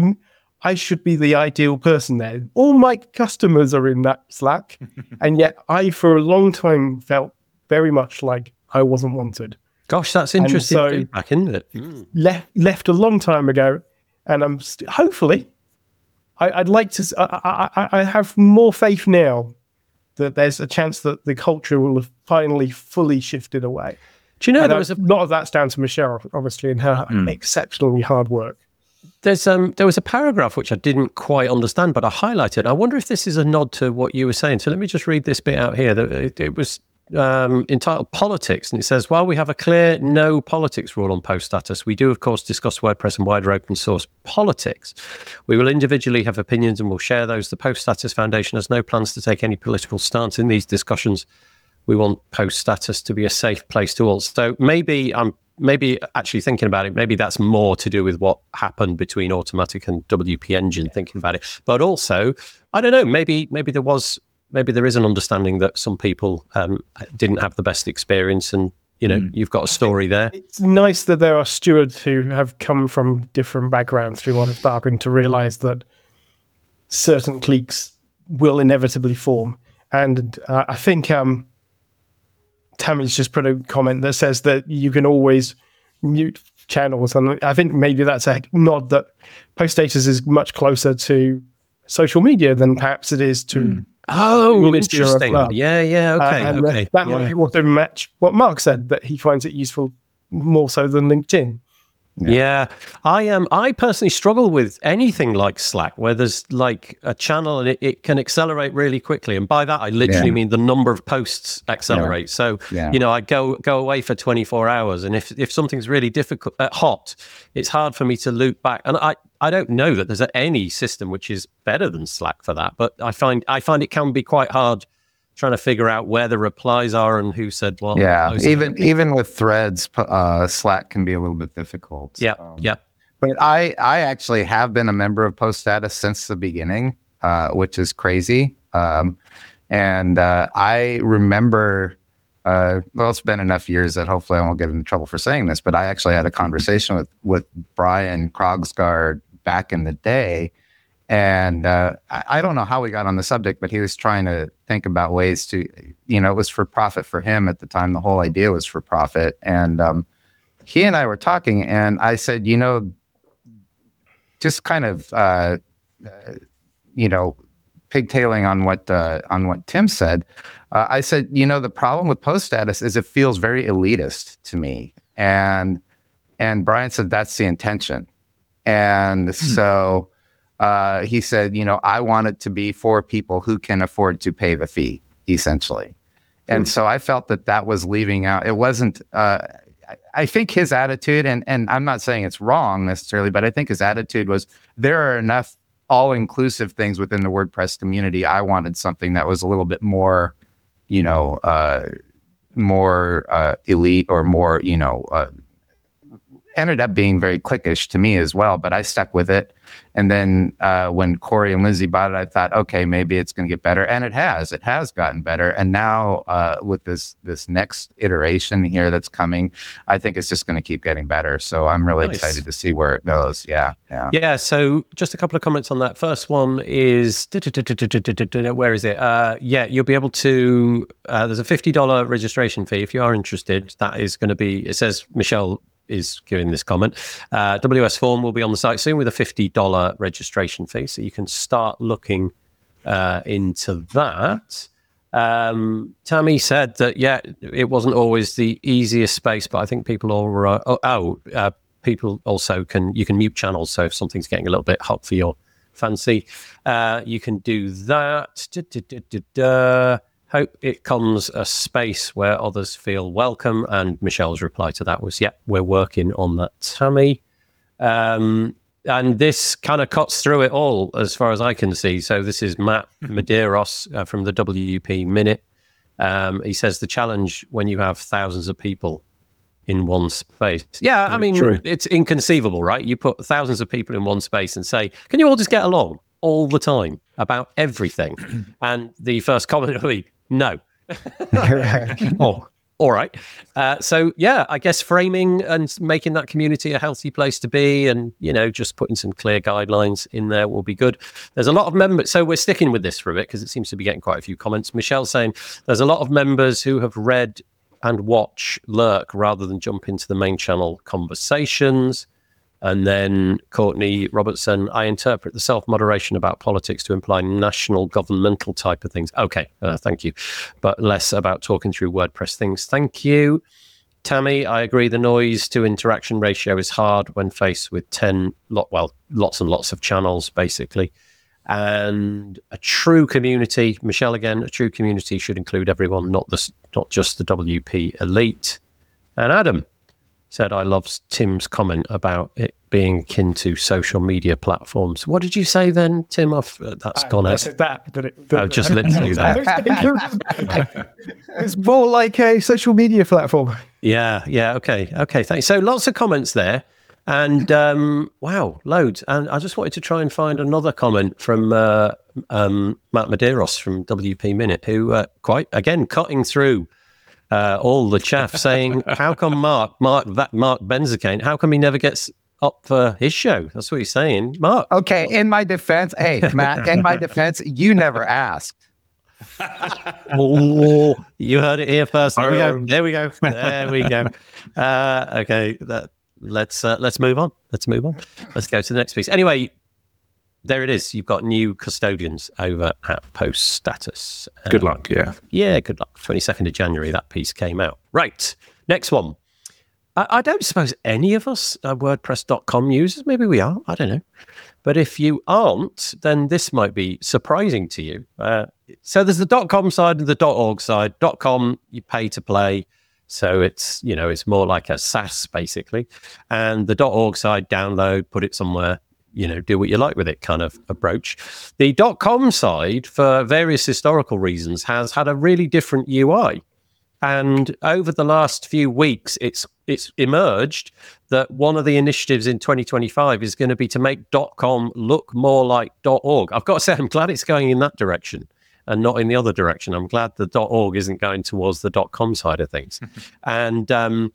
I should be the ideal person there. All my customers are in that Slack, and yet I, for a long time, felt very much like I wasn't wanted. Gosh, that's interesting feedback, isn't it? Left a long time ago, and I'm hopefully, I'd like to. I have more faith now that there's a chance that the culture will have finally fully shifted away. Do you know, there was a lot of that's down to Michelle, obviously, and her exceptionally hard work. There was a paragraph which I didn't quite understand, but I highlighted. I wonder if this is a nod to what you were saying. So let me just read this bit out here. It was entitled Politics, and it says, while we have a clear no politics rule on Post Status, we do, of course, discuss WordPress and wider open source politics. We will individually have opinions and will share those. The Post Status Foundation has no plans to take any political stance in these discussions. We want Post Status to be a safe place to all. So maybe actually thinking about it, maybe that's more to do with what happened between Automattic and WP Engine, thinking about it. But also, I don't know, maybe there is an understanding that some people didn't have the best experience, and you've got a story there. It's nice that there are stewards who have come from different backgrounds who are starting to realize that certain cliques will inevitably form. And I think Tammy's just put a comment that says that you can always mute channels, and I think maybe that's a nod that Post Status is much closer to social media than perhaps it is to interesting. Yeah, okay. That might also match what Mark said, that he finds it useful more so than LinkedIn. Yeah, I personally struggle with anything like Slack, where there's like a channel and it can accelerate really quickly. And by that, I literally mean the number of posts accelerate. So, I go away for 24 hours. And if something's really difficult, hot, it's hard for me to loop back. And I don't know that there's any system which is better than Slack for that. But I find it can be quite hard trying to figure out where the replies are and who said what. Yeah, even with threads, Slack can be a little bit difficult. Yeah, But I actually have been a member of Post Status since the beginning, which is crazy. And I remember, it's been enough years that hopefully I won't get into trouble for saying this, but I actually had a conversation with Brian Krogsgaard back in the day. And I don't know how we got on the subject, but he was trying to think about ways to, it was for profit for him at the time. The whole idea was for profit. And he and I were talking, and I said, just kind of, pigtailing on what Tim said. I said, the problem with Post Status is it feels very elitist to me. And Brian said, that's the intention. And so... he said, I want it to be for people who can afford to pay the fee, essentially. And so I felt that was leaving out. It wasn't, I think his attitude, and I'm not saying it's wrong necessarily, but I think his attitude was there are enough all-inclusive things within the WordPress community. I wanted something that was a little bit more, more elite or more, ended up being very cliquish to me as well, but I stuck with it. And then when Corey and Lindsay bought it, I thought, okay, maybe it's going to get better. And it has gotten better. And now with this next iteration here that's coming, I think it's just going to keep getting better. So I'm really excited to see where it goes. Yeah. So just a couple of comments on that. First one is, where is it? You'll be able to, there's a $50 registration fee. If you are interested, that is going to be, it says Michelle is giving this comment. WS Form will be on the site soon with a $50 registration fee, so you can start looking into that. Tammy said that it wasn't always the easiest space, but I think people people also you can mute channels, so if something's getting a little bit hot for your fancy, you can do that. Hope it comes a space where others feel welcome. And Michelle's reply to that was, we're working on that, Tammy. And this kind of cuts through it all as far as I can see. So this is Matt Medeiros from the WP Minute. He says the challenge when you have thousands of people in one space. Yeah, I mean, true. It's inconceivable, right? You put thousands of people in one space and say, can you all just get along all the time about everything? And the first comment will be, no. Oh, all right. I guess framing and making that community a healthy place to be, and just putting some clear guidelines in there will be good. There's a lot of members, so we're sticking with this for a bit because it seems to be getting quite a few comments. Michelle saying there's a lot of members who have read and watch Lurk rather than jump into the main channel conversations. And then Courtney Robertson, I interpret the self-moderation about politics to imply national governmental type of things. Okay, thank you. But less about talking through WordPress things. Thank you. Tammy, I agree the noise to interaction ratio is hard when faced with lots and lots of channels, basically. And a true community, Michelle again, a true community should include everyone, not just the WP elite. And Adam said, I love Tim's comment about it being akin to social media platforms. What did you say then, Tim? That's gone out. I said that. Just literally that. It's more like a social media platform. Yeah. Okay, thanks. So lots of comments there. And wow, loads. And I just wanted to try and find another comment from Matt Medeiros from WP Minute, who quite, again, cutting through all the chaff, saying, how come Mark Benzacane, how come he never gets up for his show? That's what he's saying. Mark. Okay, in my defense, Matt, you never asked. Oh, you heard it here first. There we go. Okay, let's move on. Let's go to the next piece. Anyway, there it is. You've got new custodians over at Post Status. Good luck, yeah. Yeah, good luck. 22nd of January, that piece came out. Right, next one. I don't suppose any of us are WordPress.com users. Maybe we are. I don't know. But if you aren't, then this might be surprising to you. So there's the .com side and the .org side. .com, you pay to play. So it's, it's more like a SaaS basically. And the .org side, download, put it somewhere, do what you like with it kind of approach. The .com side, for various historical reasons, has had a really different UI. And over the last few weeks, it's emerged that one of the initiatives in 2025 is going to be to make .com look more like .org. I've got to say, I'm glad it's going in that direction and not in the other direction. I'm glad the .org isn't going towards the .com side of things. And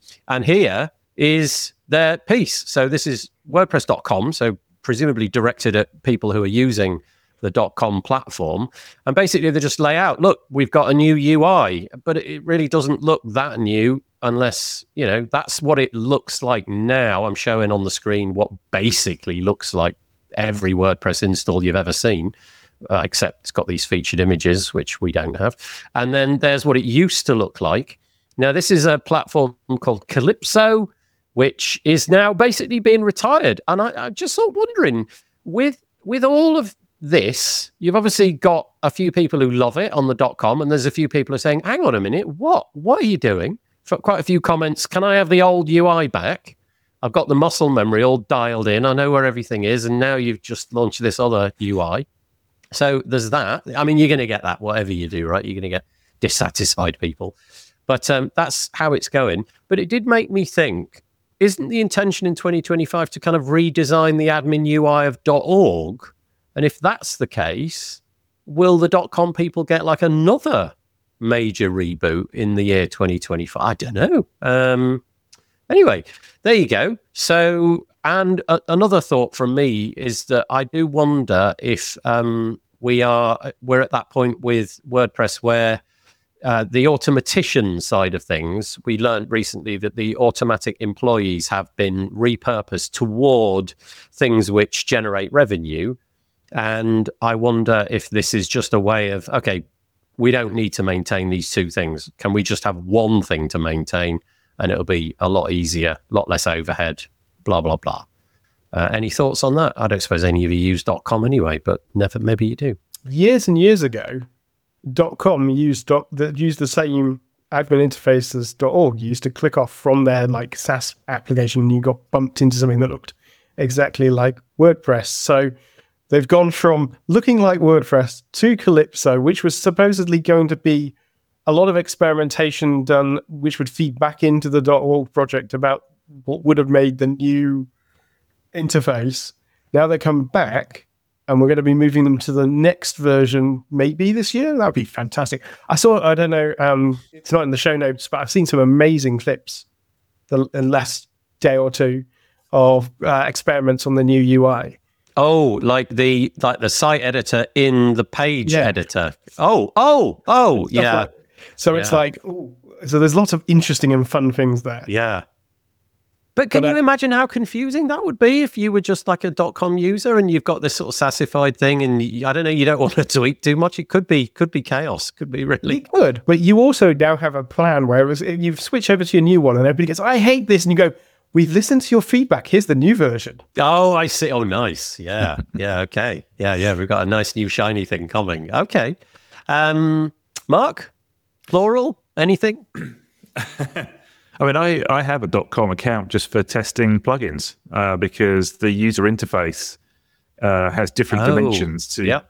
here is their piece. So this is WordPress.com, so presumably directed at people who are using the .com platform, and basically they just lay out, look, we've got a new UI, but it really doesn't look that new unless, that's what it looks like now. I'm showing on the screen what basically looks like every WordPress install you've ever seen, except it's got these featured images, which we don't have. And then there's what it used to look like. Now, this is a platform called Calypso, which is now basically being retired. And I'm just sort of wondering, with all of this, you've obviously got a few people who love it on the .com, and there's a few people who are saying, hang on a minute, what are you doing? For quite a few comments, can I have the old UI back? I've got the muscle memory all dialed in. I know where everything is, and now you've just launched this other UI. So there's that. I mean, you're going to get that whatever you do, right? You're going to get dissatisfied people. But that's how it's going. But it did make me think, isn't the intention in 2025 to kind of redesign the admin UI of .org? And if that's the case, will the .com people get like another major reboot in the year 2025? I don't know. Anyway, there you go. So, and another thought from me is that I do wonder if we're at that point with WordPress where the automatician side of things, we learned recently that the automatic employees have been repurposed toward things which generate revenue. And I wonder if this is just a way of, okay, we don't need to maintain these two things. Can we just have one thing to maintain and it'll be a lot easier, a lot less overhead, blah, blah, blah. Any thoughts on that? I don't suppose any of you use .com anyway, but maybe you do. Years and years ago, .com used the same admin interface as .org. You used to click off from their like SaaS application and you got bumped into something that looked exactly like WordPress. So they've gone from looking like WordPress to Calypso, which was supposedly going to be a lot of experimentation done, which would feed back into the .org project about what would have made the new interface. Now they come back, and we're going to be moving them to the next version, maybe this year. That would be fantastic. I don't know, it's not in the show notes, but I've seen some amazing clips the last day or two of experiments on the new UI. Oh, like the site editor in the page editor. Oh, yeah. Like, so it's like, so there's lots of interesting and fun things there. Yeah. But can you imagine how confusing that would be if you were just like a .com user and you've got this sort of sassified thing and I don't know, you don't want to tweak too much. It could be chaos. Could be really good. But you also now have a plan where you've switched over to your new one and everybody goes, I hate this. And you go, we've listened to your feedback. Here's the new version. Oh, I see. Oh, nice. Yeah. Yeah. Okay. Yeah. We've got a nice new shiny thing coming. Okay. Mark, plural, anything? I mean, I have a .com account just for testing plugins because the user interface has different dimensions to, the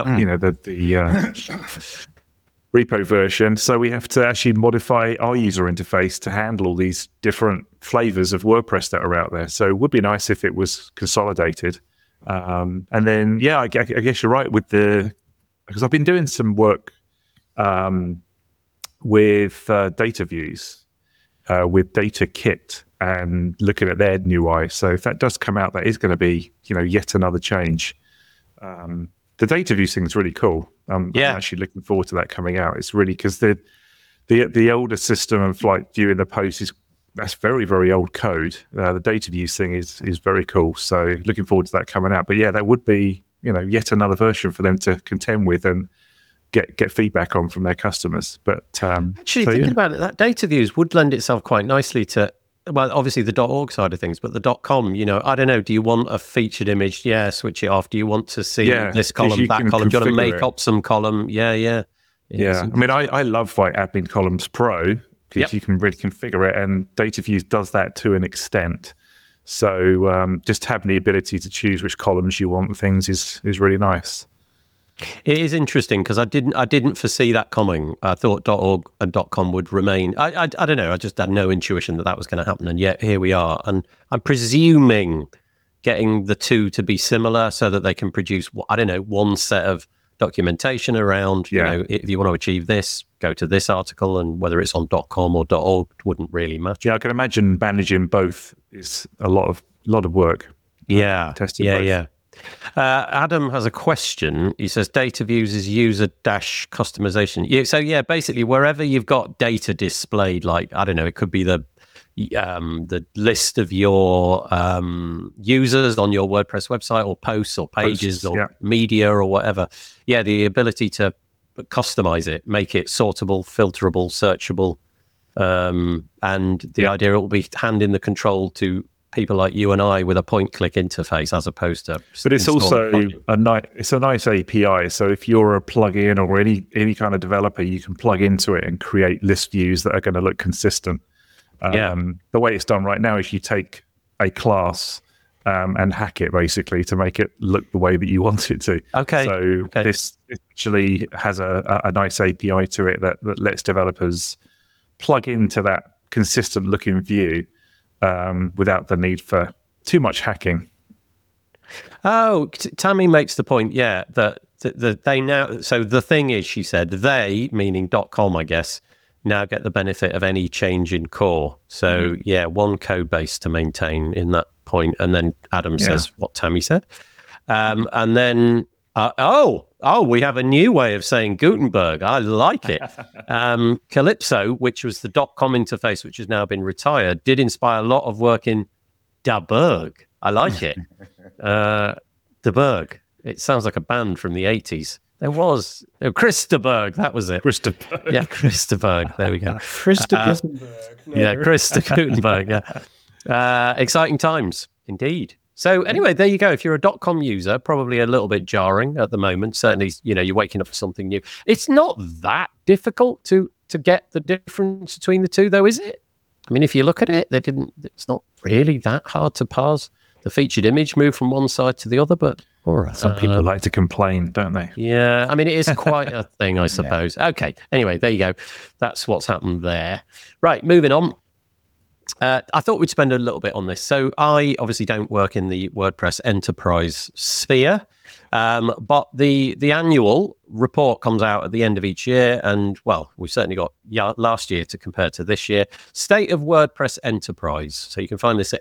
repo version. So we have to actually modify our user interface to handle all these different flavors of WordPress that are out there. So it would be nice if it was consolidated. And then, I guess you're right because I've been doing some work with data views. With DataKit and looking at their new UI. So if that does come out, that is going to be, yet another change. The data view thing is really cool. I'm actually looking forward to that coming out. It's really because the older system of like viewing the post that's very, very old code. The data view thing is very cool. So looking forward to that coming out. But yeah, that would be, yet another version for them to contend with and get feedback on from their customers. But actually, thinking about it, that data views would lend itself quite nicely to well, obviously the .org side of things, but the .com, I don't know. Do you want a featured image? Yeah, switch it off. Do you want to see this column, that column? Do you want to make up some column? Yeah. I mean, I love like Admin Columns Pro because you can really configure it, and DataViews does that to an extent. So just having the ability to choose which columns you want things is really nice. It is interesting because I didn't foresee that coming. I thought .org and .com would remain. I don't know. I just had no intuition that was going to happen, and yet here we are. And I'm presuming getting the two to be similar so that they can produce, I don't know, one set of documentation around, if you want to achieve this, go to this article, and whether it's on .com or .org wouldn't really matter. Yeah, I can imagine managing both is a lot of work. Yeah, testing both. Yeah. Adam has a question. He says DataViews is user-customization. So basically wherever you've got data displayed, like, I don't know, it could be the list of your users on your WordPress website, or posts or pages or media or whatever. Yeah, the ability to customize it, make it sortable, filterable, searchable, and the idea it will be handing the control to people like you and I with a point-click interface, as opposed to. But it's also a nice API. So if you're a plugin or any kind of developer, you can plug into it and create list views that are going to look consistent. The way it's done right now is you take a class and hack it basically to make it look the way that you want it to. Okay. So this actually has a nice API to it that lets developers plug into that consistent looking view without the need for too much hacking. Oh, Tammy makes the point, that they now. So the thing is, she said, they, meaning .com, I guess, now get the benefit of any change in core. So one code base to maintain in that point. And then Adam says what Tammy said. And then, we have a new way of saying Gutenberg. I like it. Calypso, which was the .com interface, which has now been retired, did inspire a lot of work in DaBerg. I like it. DaBerg. It sounds like a band from the 80s. There was Chris de Burgh, that was it. Chris de Burgh. Yeah, Chris de Burgh. There we go. Chris de Gutenberg. Yeah, Chris de Gutenberg. Yeah. Exciting times, indeed. So anyway, there you go. If you're a .com user, probably a little bit jarring at the moment. Certainly, you're waking up to something new. It's not that difficult to get the difference between the two, though, is it? I mean, if you look at it, it's not really that hard to parse the featured image, move from one side to the other, but some people like to complain, don't they? Yeah, I mean, it is quite a thing, I suppose. Okay, anyway, there you go. That's what's happened there. Right, moving on. I thought we'd spend a little bit on this. So I obviously don't work in the WordPress enterprise sphere, but the annual report comes out at the end of each year. And, well, we've certainly got last year to compare to this year. State of WordPress Enterprise. So you can find this at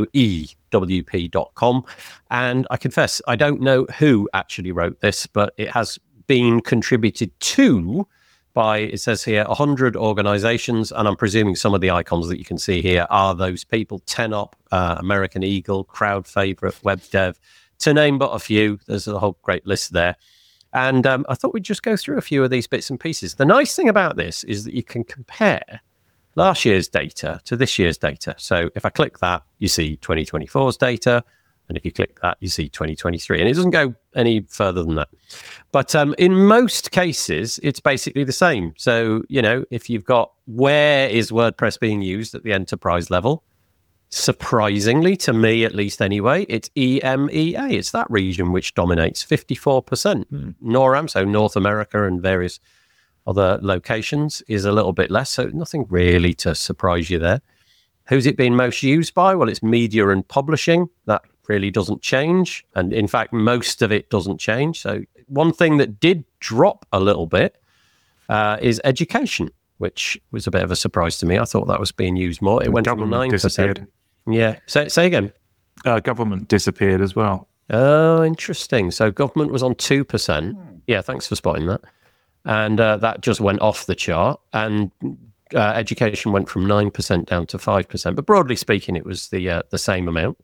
soewp.com. And I confess, I don't know who actually wrote this, but it has been contributed to by, it says here, 100 organizations, and I'm presuming some of the icons that you can see here are those people: 10up, American Eagle, Crowd Favorite, WebDev, to name but a few. There's a whole great list there. And I thought we'd just go through a few of these bits and pieces. The nice thing about this is that you can compare last year's data to this year's data. So if I click that, you see 2024's data. And if you click that, you see 2023. And it doesn't go any further than that. But in most cases, it's basically the same. So, if you've got where is WordPress being used at the enterprise level, surprisingly, to me at least anyway, it's EMEA. It's that region which dominates 54%. NORAM, so North America and various other locations, is a little bit less. So nothing really to surprise you there. Who's it been most used by? Well, it's media and publishing. That really doesn't change. And in fact, most of it doesn't change. So one thing that did drop a little bit is education, which was a bit of a surprise to me. I thought that was being used more. It went from 9%. Disappeared. Yeah. Say again. Government disappeared as well. Oh, interesting. So government was on 2%. Yeah, thanks for spotting that. And that just went off the chart. And education went from 9% down to 5%. But broadly speaking, it was the same amount.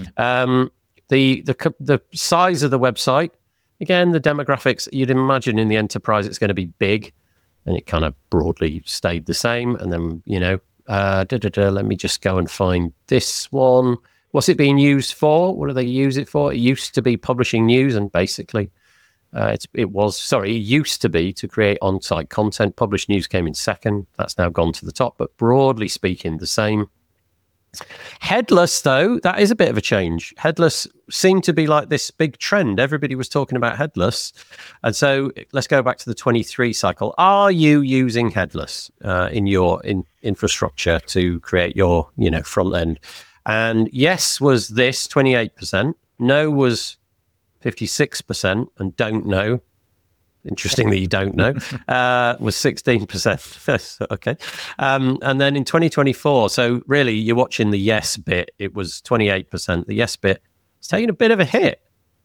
The size of the website, again, the demographics, you'd imagine in the enterprise it's going to be big, and it kind of broadly stayed the same. And then, Let me just go and find this one. What's it being used for? What do they use it for? It used to be publishing news, and basically it used to be to create on-site content. Published news came in second. That's now gone to the top, but broadly speaking, the same. Headless, though, that is a bit of a change. Headless seemed to be like this big trend. Everybody was talking about headless. And so let's go back to the 23 cycle. Are you using headless in your infrastructure to create your front end? And yes was this 28%. No was 56%. And don't know. Interesting that you don't know, was 16%. Okay. And then in 2024, so really you're watching the yes bit, it was 28%. The yes bit is taking a bit of a hit,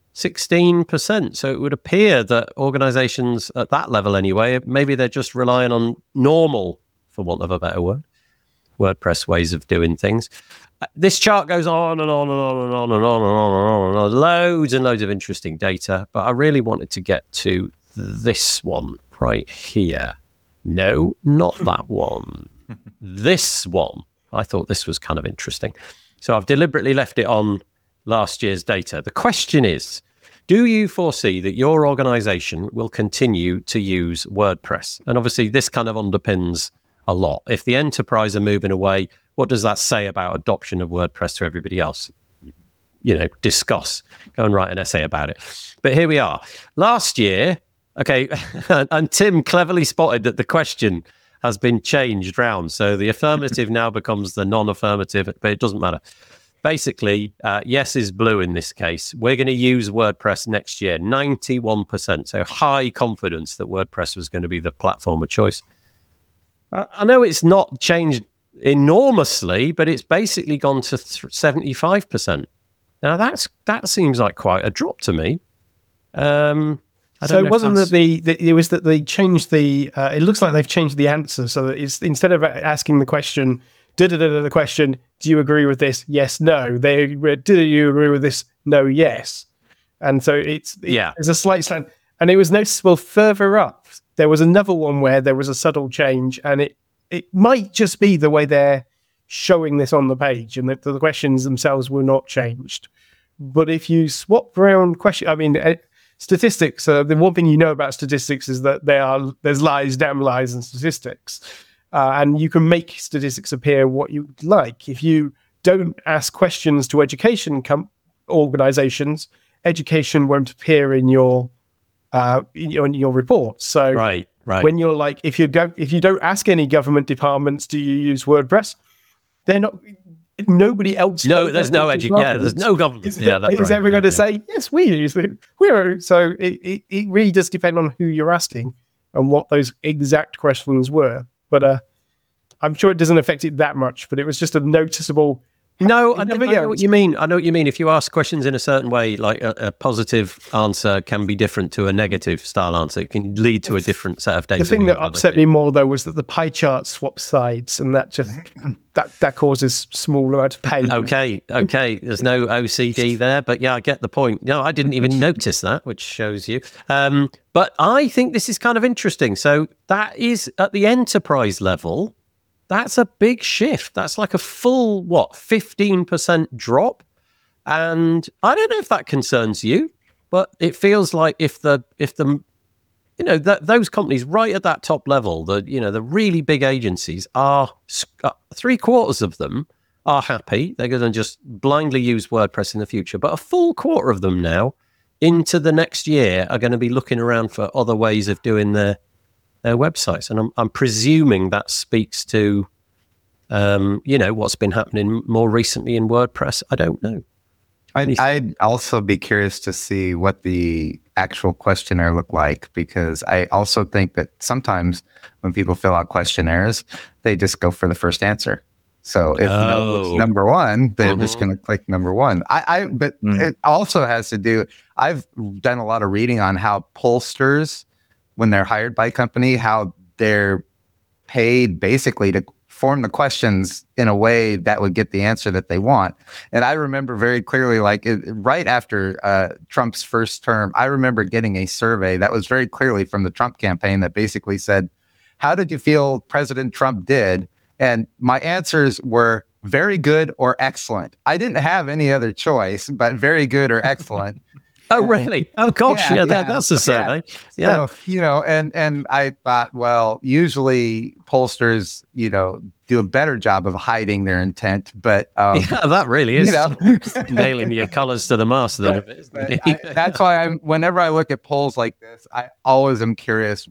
16%. So it would appear that organizations at that level anyway, maybe they're just relying on normal, for want of a better word, WordPress ways of doing things. This chart goes on and on and on and on and on and on and on, loads and loads of interesting data, but I really wanted to get to this one right here. No, not that one. This one. I thought this was kind of interesting. So I've deliberately left it on last year's data. The question is, do you foresee that your organization will continue to use WordPress? And obviously this kind of underpins a lot. If the enterprise are moving away, what does that say about adoption of WordPress to everybody else? Discuss. Go and write an essay about it. But here we are. Last year, okay, and Tim cleverly spotted that the question has been changed round. So the affirmative now becomes the non-affirmative, but it doesn't matter. Basically, yes is blue in this case. We're going to use WordPress next year, 91%. So high confidence that WordPress was going to be the platform of choice. I know it's not changed enormously, but it's basically gone to 75%. Now that seems like quite a drop to me. So it wasn't that it was that they changed the. It looks like they've changed the answer, so that it's instead of asking the question, the question, do you agree with this? Yes, no. Do you agree with this? No, yes. And so it's a slight slant, and it was noticeable further up. There was another one where there was a subtle change, and it might just be the way they're showing this on the page, and that the questions themselves were not changed. But if you swap around statistics, the one thing you know about statistics is that there's lies, damn lies, and statistics. And you can make statistics appear what you like. If you don't ask questions to education organizations, education won't appear in your report. So right. When you're like, if you don't ask any government departments, do you use WordPress? They're not. Nobody else. No, there's no there's no government. Is everyone going to say yes? We use it. So it really does depend on who you're asking and what those exact questions were. But I'm sure it doesn't affect it that much. But it was just a noticeable. No, I know what you mean. I know what you mean. If you ask questions in a certain way, like a positive answer can be different to a negative style answer. It can lead to a different set of data. The thing that upset me more, though, was that the pie chart swapped sides, and that just that causes small amount of pain. Okay. There's no OCD there, but yeah, I get the point. No, I didn't even notice that, which shows you. But I think this is kind of interesting. So that is at the enterprise level. That's a big shift. That's like a full, 15% drop. And I don't know if that concerns you, but it feels like if the those companies right at that top level, the really big agencies are 3/4 of them are happy. They're going to just blindly use WordPress in the future. But a full quarter of them now into the next year are going to be looking around for other ways of doing their websites, and I'm presuming that speaks to what's been happening more recently in WordPress. I don't know. I'd also be curious to see what the actual questionnaire looked like, because I also think that sometimes when people fill out questionnaires, they just go for the first answer. So if no is number one, they're just going to click number one. But it also has to do. I've done a lot of reading on how pollsters, when they're hired by a company, how they're paid basically to form the questions in a way that would get the answer that they want. And I remember very clearly, right after Trump's first term, I remember getting a survey that was very clearly from the Trump campaign that basically said, how did you feel President Trump did And my answers were very good or excellent. I didn't have any other choice, but very good or excellent. Oh, really? Oh, gosh. Yeah, that's a survey. Yeah. So, and I thought, well, usually pollsters, do a better job of hiding their intent, but that really is nailing your colors to the mast. That's why whenever I look at polls like this, I always am curious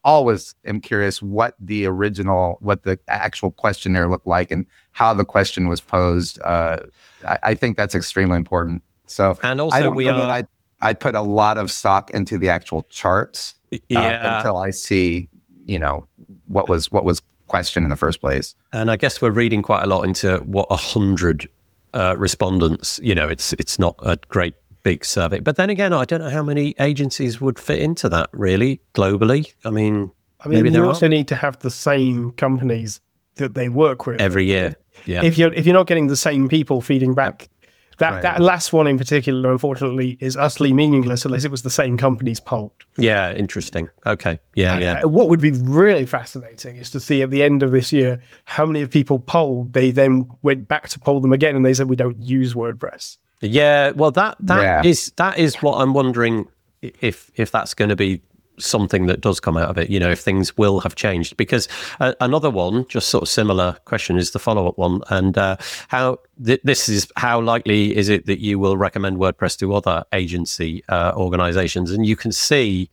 what the actual questionnaire looked like and how the question was posed. I think that's extremely important. So, and also I put a lot of stock into the actual charts until I see, what was questioned in the first place. And I guess we're reading quite a lot into what 100 respondents. It's not a great big survey. But then again, I don't know how many agencies would fit into that really globally. I mean, maybe you also need to have the same companies that they work with every year. Yeah. If you're not getting the same people feeding back. That last one in particular, unfortunately, is utterly meaningless unless it was the same companies polled. Yeah, interesting. Okay. Yeah. What would be really fascinating is to see at the end of this year how many of people polled, they then went back to poll them again and they said, we don't use WordPress. Yeah, well, that is what I'm wondering if that's going to be something that does come out of it, if things will have changed. Because another one, just sort of similar question, is the follow-up one. And this is how likely is it that you will recommend WordPress to other agency organizations? And you can see,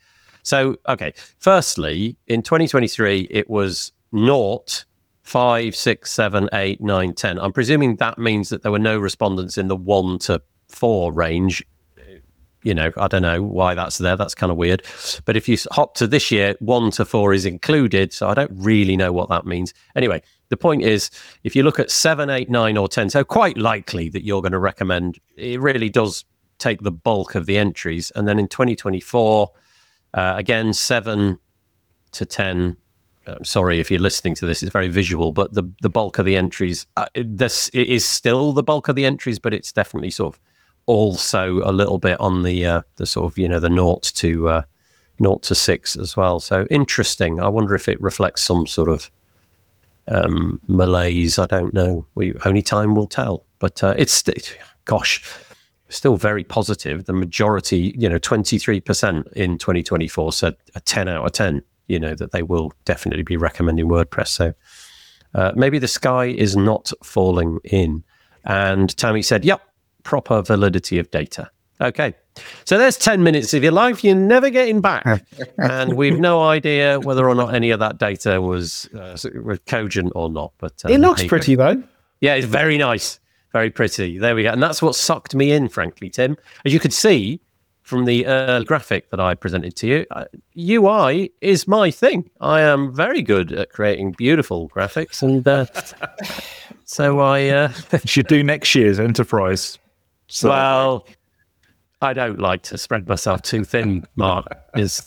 firstly, in 2023, it was 0, 5, 6, 7, 8, 9, 10. I'm presuming that means that there were no respondents in the 1 to 4 range. I don't know why that's there. That's kind of weird. But if you hop to this year, 1 to 4 is included. So I don't really know what that means. Anyway, the point is, if you look at 7, 8, 9, or 10, so quite likely that you're going to recommend, it really does take the bulk of the entries. And then in 2024, again, 7 to 10. I'm sorry if you're listening to this, it's very visual, but the bulk of the entries, this is still the bulk of the entries, but it's definitely sort of also a little bit on the sort of, the 0 to 6 as well. So interesting. I wonder if it reflects some sort of malaise. I don't know. Only time will tell. But it's still very positive. The majority, 23% in 2024 said a 10 out of 10, that they will definitely be recommending WordPress. So maybe the sky is not falling in. And Tammy said, yep, proper validity of data. Okay. So there's 10 minutes of your life you're never getting back. And we've no idea whether or not any of that data was cogent or not. But it looks pretty, though. Yeah, it's very nice. Very pretty. There we go. And that's what sucked me in, frankly, Tim. As you could see from the graphic that I presented to you, UI is my thing. I am very good at creating beautiful graphics. And so I should do next year's enterprise. So. Well, I don't like to spread myself too thin, Mark, is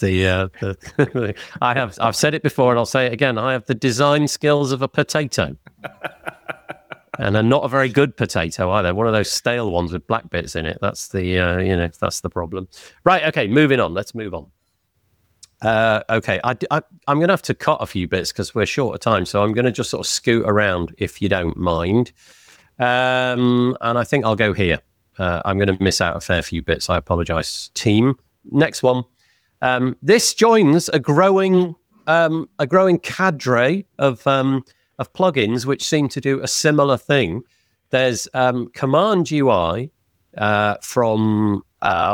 I've said it before and I'll say it again. I have the design skills of a potato. And I'm not a very good potato either. One of those stale ones with black bits in it. That's that's the problem. Right. Okay. Moving on. Let's move on. Okay. I'm going to have to cut a few bits because we're short of time. So I'm going to just sort of scoot around if you don't mind. And I think I'll go here. I'm going to miss out a fair few bits. I apologize, team. Next one. This joins a growing cadre of plugins which seem to do a similar thing. There's Command UI from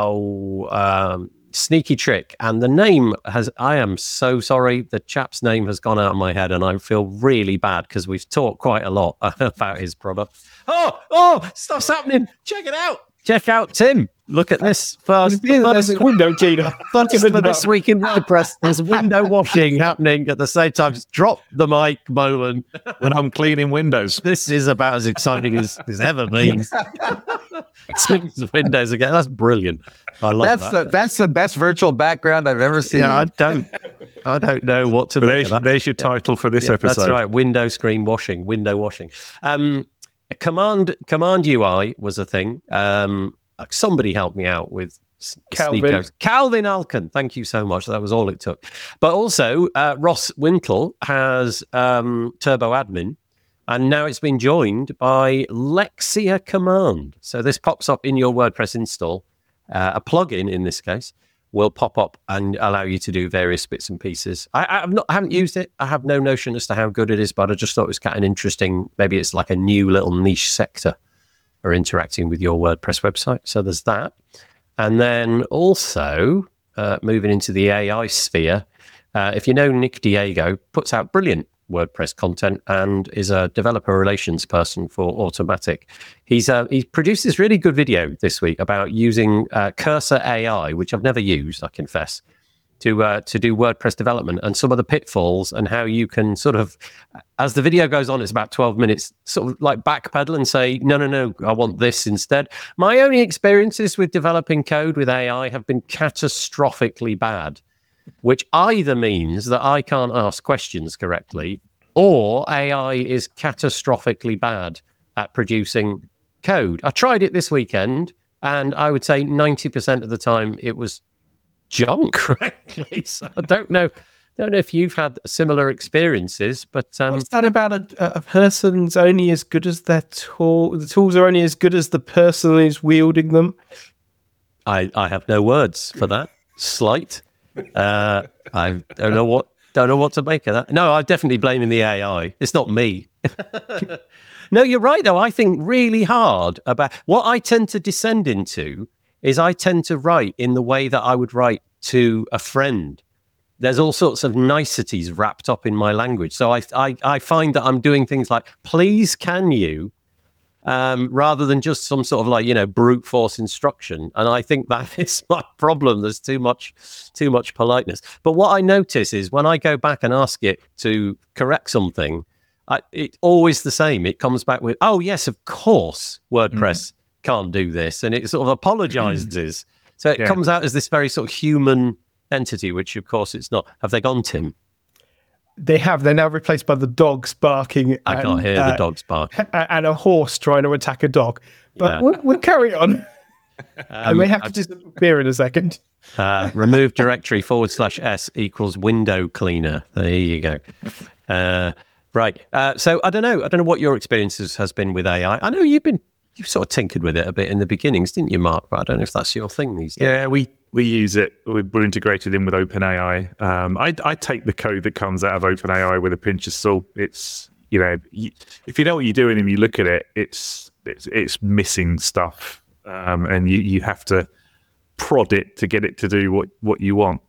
Sneaky Trick, and the name I am so sorry, the chap's name has gone out of my head and I feel really bad because we've talked quite a lot about his product. Oh, stuff's happening. Check it out. Check out Tim. Look at this first. There's a window, Gina. For this week in WordPress, there's window washing happening at the same time. Just drop the mic, Molan. When I'm cleaning windows. This is about as exciting as it's ever been. Tim's windows again. That's brilliant. I love that. That's the best virtual background I've ever seen. Yeah, I don't know what to make of that. There's your title for this episode. That's right. Window screen washing. Window washing. Command UI was a thing. Somebody helped me out with Calvin Alkin. Thank you so much. That was all it took. But also, Ross Wintle has Turbo Admin, And now it's been joined by Lexia Command. So this pops up in your WordPress install. A plugin, in this case, will pop up and allow you to do various bits and pieces. I haven't used it. I have no notion as to how good it is, but I just thought it was kind of interesting. Maybe it's like a new little niche sector for interacting with your WordPress website. So there's that. And then also moving into the AI sphere, if you know Nick Diego, puts out brilliant WordPress content and is a developer relations person for Automattic. He's produced this really good video this week about using Cursor AI, which I've never used, I confess, to do WordPress development, and some of the pitfalls and how you can sort of, as the video goes on, it's about 12 minutes, sort of like backpedal and say, no, I want this instead. My only experiences with developing code with AI have been catastrophically bad, which either means that I can't ask questions correctly or AI is catastrophically bad at producing code. I tried it this weekend, and I would say 90% of the time it was junk, frankly. So I don't know if you've had similar experiences, but... What's that about a person's only as good as their tool? The tools are only as good as the person who's wielding them? I have no words for that. Slight. I don't know what to make of that. No, I'm definitely blaming the AI. It's not me. No, you're right, though. I think really hard about what I tend to descend into is I tend to write in the way that I would write to a friend. There's all sorts of niceties wrapped up in my language. So I find that I'm doing things like, please, can you? Rather than just some sort of like, brute force instruction. And I think that is my problem. There's too much politeness. But what I notice is when I go back and ask it to correct something, it's always the same. It comes back with, oh, yes, of course, WordPress can't do this. And it sort of apologizes. So it comes out as this very sort of human entity, which of course it's not. Have they gone, Tim? They have. They're now replaced by the dogs barking. I can't hear the dogs bark. And a horse trying to attack a dog. But we'll carry on. I may have to disappear in a second. Remove directory /s equals window cleaner. There you go. Right. So I don't know what your experiences has been with AI. I know you sort of tinkered with it a bit in the beginnings, didn't you, Mark? But I don't know if that's your thing these days. Yeah, we use it. We're integrated in with OpenAI. I take the code that comes out of OpenAI with a pinch of salt. It's, if you know what you're doing and you look at it, it's missing stuff, and you have to prod it to get it to do what you want.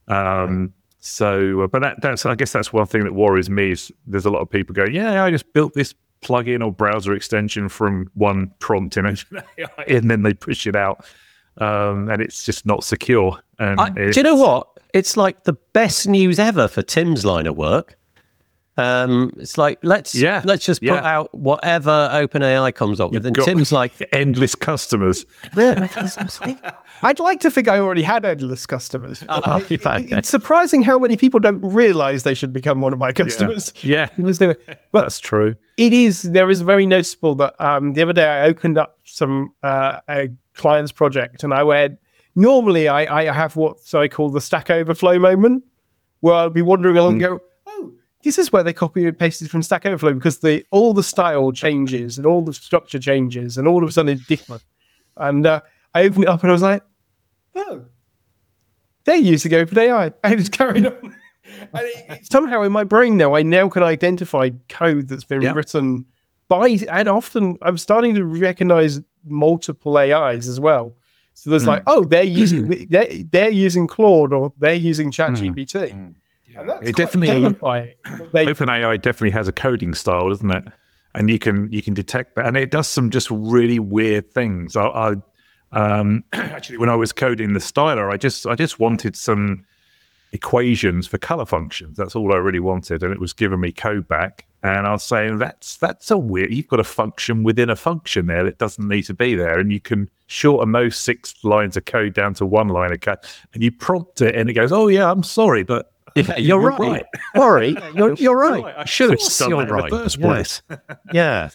But that's I guess that's one thing that worries me is there's a lot of people going, I just built this plugin or browser extension from one prompt in OpenAI, and then they push it out. And it's just not secure. And do you know what? It's like the best news ever for Tim's line of work. It's like let's just put out whatever OpenAI comes up with, and Tim's like endless customers. I'd like to think I already had endless customers. It's surprising how many people don't realize they should become one of my customers. Yeah. But that's true. There is very noticeable that the other day I opened up some a client's project, and I went, normally I have what I call the Stack Overflow moment, where I'll be wandering along and go, oh, this is where they copy and pasted from Stack Overflow, because all the style changes and all the structure changes and all of a sudden it's different. And I opened it up and I was like, oh, they're using OpenAI. I just carried on. And somehow in my brain now, I now can identify code that's been written by, and often I'm starting to recognize multiple AIs as well. So there's they're using Claude, or they're using ChatGPT. And that's it definitely OpenAI definitely has a coding style, doesn't it? And you can detect that, and it does some just really weird things. I actually, when I was coding the styler, I just wanted some equations for color functions. That's all I really wanted, and it was giving me code back. And I was saying, that's a weird. You've got a function within a function there that doesn't need to be there, and you can shorten those 6 lines of code down to 1 line of code. And you prompt it, and it goes, "Oh yeah, I'm sorry, but you're right. Sorry, you're right. I should have done that in the first place." Yeah.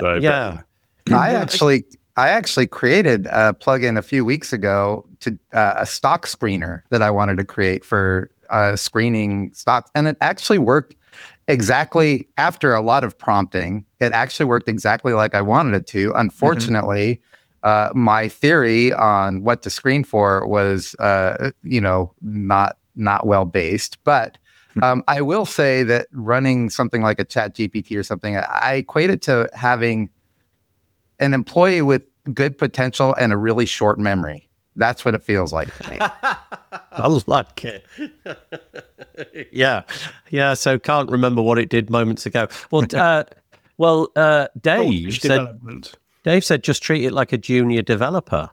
I actually created a plugin a few weeks ago to a stock screener that I wanted to create for screening stocks, and it actually worked exactly after a lot of prompting, it actually worked exactly like I wanted it to. Unfortunately, my theory on what to screen for was, not well based. But I will say that running something like a Chat GPT or something, I equate it to having an employee with good potential and a really short memory. That's what it feels like to me. I like it. Yeah. So can't remember what it did moments ago. Well, Dave said just treat it like a junior developer.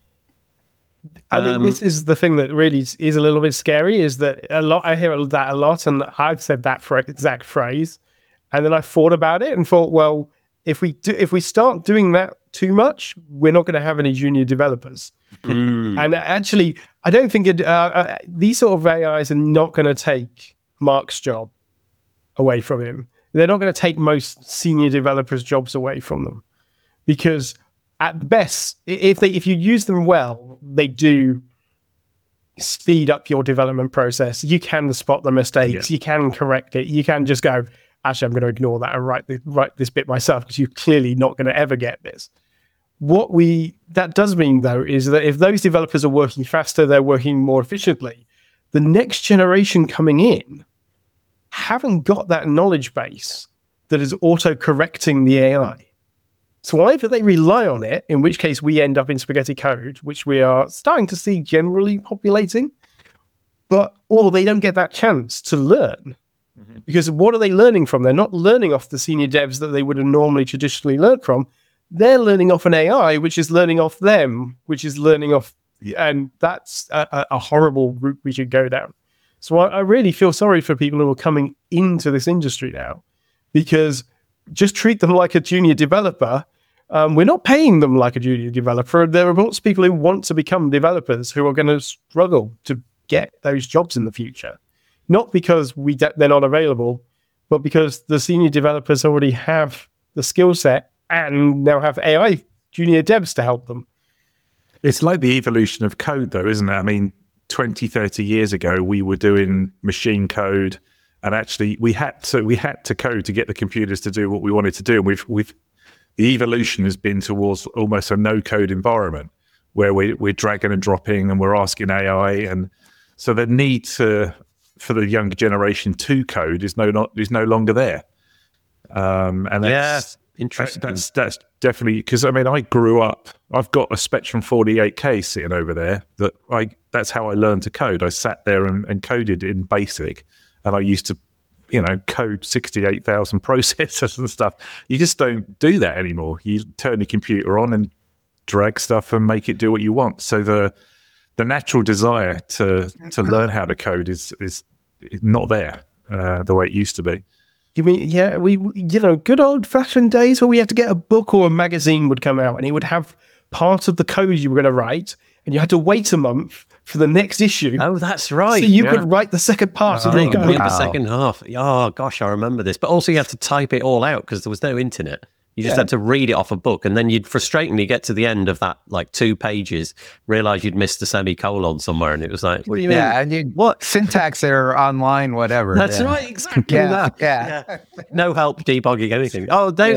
I mean, this is the thing that really is a little bit scary. Is that I hear that a lot, and I've said that exact phrase, and then I thought about it and thought, well, if we start doing that too much, we're not going to have any junior developers. And actually, I don't think these sort of AIs are not going to take Mark's job away from him. They're not going to take most senior developers' jobs away from them, because at best, if you use them well, they do speed up your development process. You can spot the mistakes. You can correct it. You can just go, actually, I'm going to ignore that and write this bit myself, because you're clearly not going to ever get this. That does mean, though, is that if those developers are working faster, they're working more efficiently, the next generation coming in haven't got that knowledge base that is auto-correcting the AI. So either they rely on it, in which case we end up in spaghetti code, which we are starting to see generally populating, or they don't get that chance to learn. Because what are they learning from? They're not learning off the senior devs that they would have normally traditionally learned from. They're learning off an AI, which is learning off them, which is learning off, and that's a horrible route we should go down. So I really feel sorry for people who are coming into this industry now, because just treat them like a junior developer. We're not paying them like a junior developer. There are lots of people who want to become developers who are going to struggle to get those jobs in the future. Not because they're not available, but because the senior developers already have the skill set and now have AI junior devs to help them. It's like the evolution of code, though, isn't it? I mean, 20, 30 years ago, we were doing machine code, and actually we had to code to get the computers to do what we wanted to do. And the evolution has been towards almost a no-code environment where we're dragging and dropping and we're asking AI. And so the need for the younger generation to code is no longer there. And that's interesting. That's definitely, because I mean, I grew up, I've got a Spectrum 48K sitting over there that's how I learned to code. I sat there and coded in BASIC, and I used to, code 68,000 processors and stuff. You just don't do that anymore. You turn the computer on and drag stuff and make it do what you want. So the natural desire to learn how to code is not there the way it used to be. You mean, good old fashioned days where we had to get a book or a magazine would come out and it would have part of the code you were going to write, and you had to wait a month for the next issue. Oh, that's right. So you could write the second part of the code. The second half. Oh, gosh, I remember this. But also you had to type it all out because there was no internet. You just had to read it off a book, and then you'd frustratingly get to the end of that, 2 pages, realize you'd missed a semicolon somewhere, and it was like, what do you mean? Yeah, and what syntax error online, whatever. That's right, exactly that. Yeah. No help debugging anything. Oh, they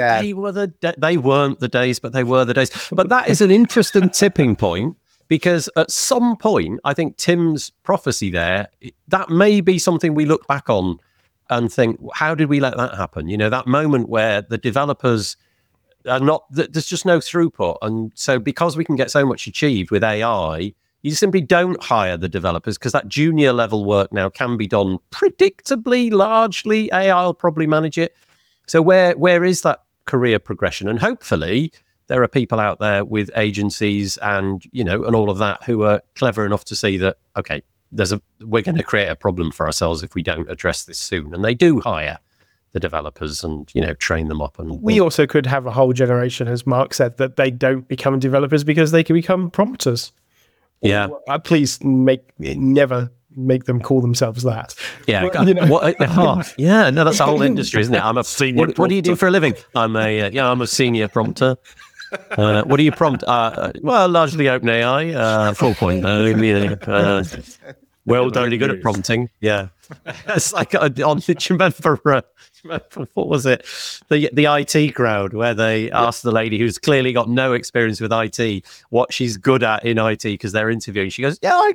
weren't the days, but they were the days. But that is an interesting tipping point, because at some point, I think Tim's prophecy there, that may be something we look back on and think, how did we let that happen? That moment where the developers are not, there's just no throughput. And so because we can get so much achieved with AI, you simply don't hire the developers, because that junior level work now can be done predictably, largely. AI will probably manage it. So where is that career progression? And hopefully there are people out there with agencies and, and all of that who are clever enough to see that, okay, we're going to create a problem for ourselves if we don't address this soon. And they do hire the developers and, train them up. And we also could have a whole generation, as Mark said, that they don't become developers because they can become prompters. Yeah. Please never make them call themselves that. Yeah. Yeah. No, that's a whole industry, isn't it? I'm a senior. What do you do for a living? I'm a senior prompter. What do you prompt? Well, largely OpenAI 4.0. Well I'm done. really good at prompting. Yeah. It's like on the, do you remember, what was it? The IT crowd where they asked the lady who's clearly got no experience with IT what she's good at in IT because they're interviewing. She goes, yeah,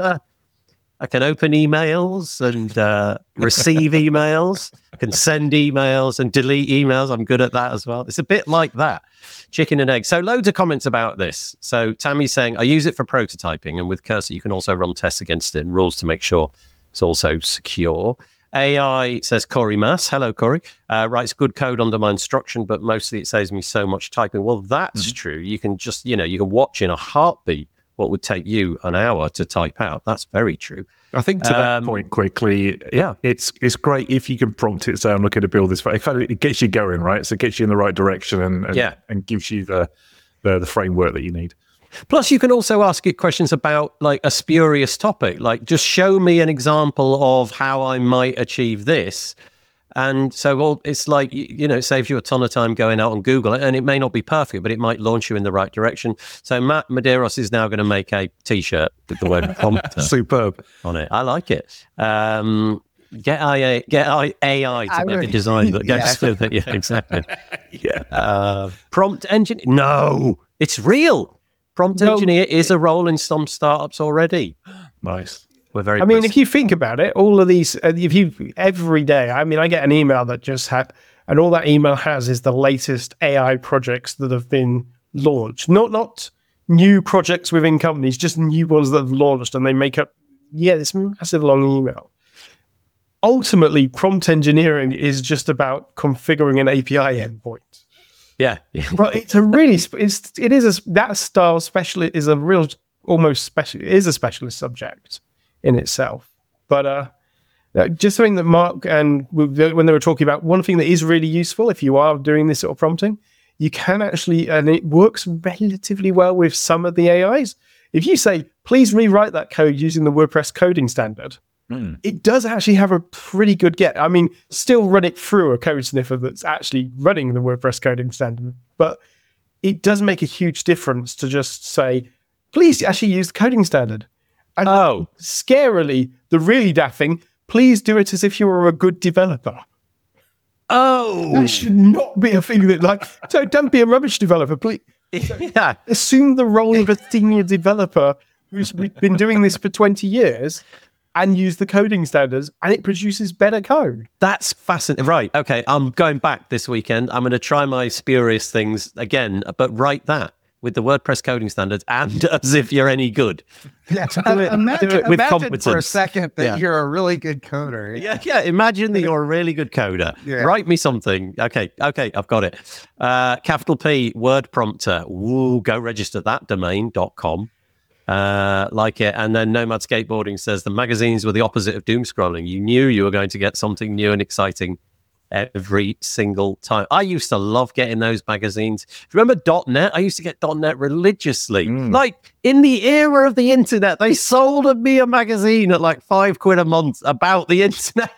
I can open emails and receive emails. I can send emails and delete emails. I'm good at that as well. It's a bit like that. Chicken and egg. So loads of comments about this. So Tammy's saying, I use it for prototyping, and with Cursor, you can also run tests against it and rules to make sure it's also secure. AI, says Corey Mass. Hello, Corey. Writes good code under my instruction, but mostly it saves me so much typing. Well, that's true. You can just, you can watch in a heartbeat what would take you an hour to type out. That's very true. I think to that point quickly, it's great if you can prompt it, say, I'm looking to build this. It gets you going, right? So it gets you in the right direction and gives you the framework that you need. Plus, you can also ask it questions about like a spurious topic, like just show me an example of how I might achieve this. And so, well, it's like, it saves you a ton of time going out on Google, and it may not be perfect, but it might launch you in the right direction. So Matt Medeiros is now going to make a T-shirt with the word prompter Superb on it. I like it. Get AI to make a design that goes with it. Yeah, exactly. Prompt engineer. No, it's real. Prompt engineer is a role in some startups already. Nice. We're very. I mean, if you think about it, all of these, every day, I mean, I get an email that just had, and all that email has is the latest AI projects that have been launched. Not new projects within companies, just new ones that have launched, and they make up, this massive long email. Ultimately, prompt engineering is just about configuring an API endpoint. Yeah. But it's a really, that style specialist is a real, almost special, it is a specialist subject in itself. But just something that Mark and when they were talking about, one thing that is really useful if you are doing this sort of prompting, you can actually, and it works relatively well with some of the AIs. If you say, please rewrite that code using the WordPress coding standard, it does actually have a pretty good get. I mean, still run it through a code sniffer that's actually running the WordPress coding standard, but it does make a huge difference to just say, please actually use the coding standard. And scarily, the really daft thing, please do it as if you were a good developer. That should not be a thing so don't be a rubbish developer, please. Assume the role of a senior developer who's been doing this for 20 years and use the coding standards, and it produces better code. That's fascinating. Right, okay, I'm going back this weekend. I'm going to try my spurious things again, but write that with the WordPress coding standards and as if you're any good. Yeah, imagine with competence for a second that you're a really good coder. Yeah, imagine that you're a really good coder. Write me something. Okay, I've got it. Capital P, word prompter. Woo, go register that domain.com. Like it. And then Nomad Skateboarding says the magazines were the opposite of doom scrolling. You knew you were going to get something new and exciting every single time. I used to love getting those magazines. Remember .NET? I used to get .NET religiously. Like in the era of the internet, they sold me a magazine at like £5 a month about the internet.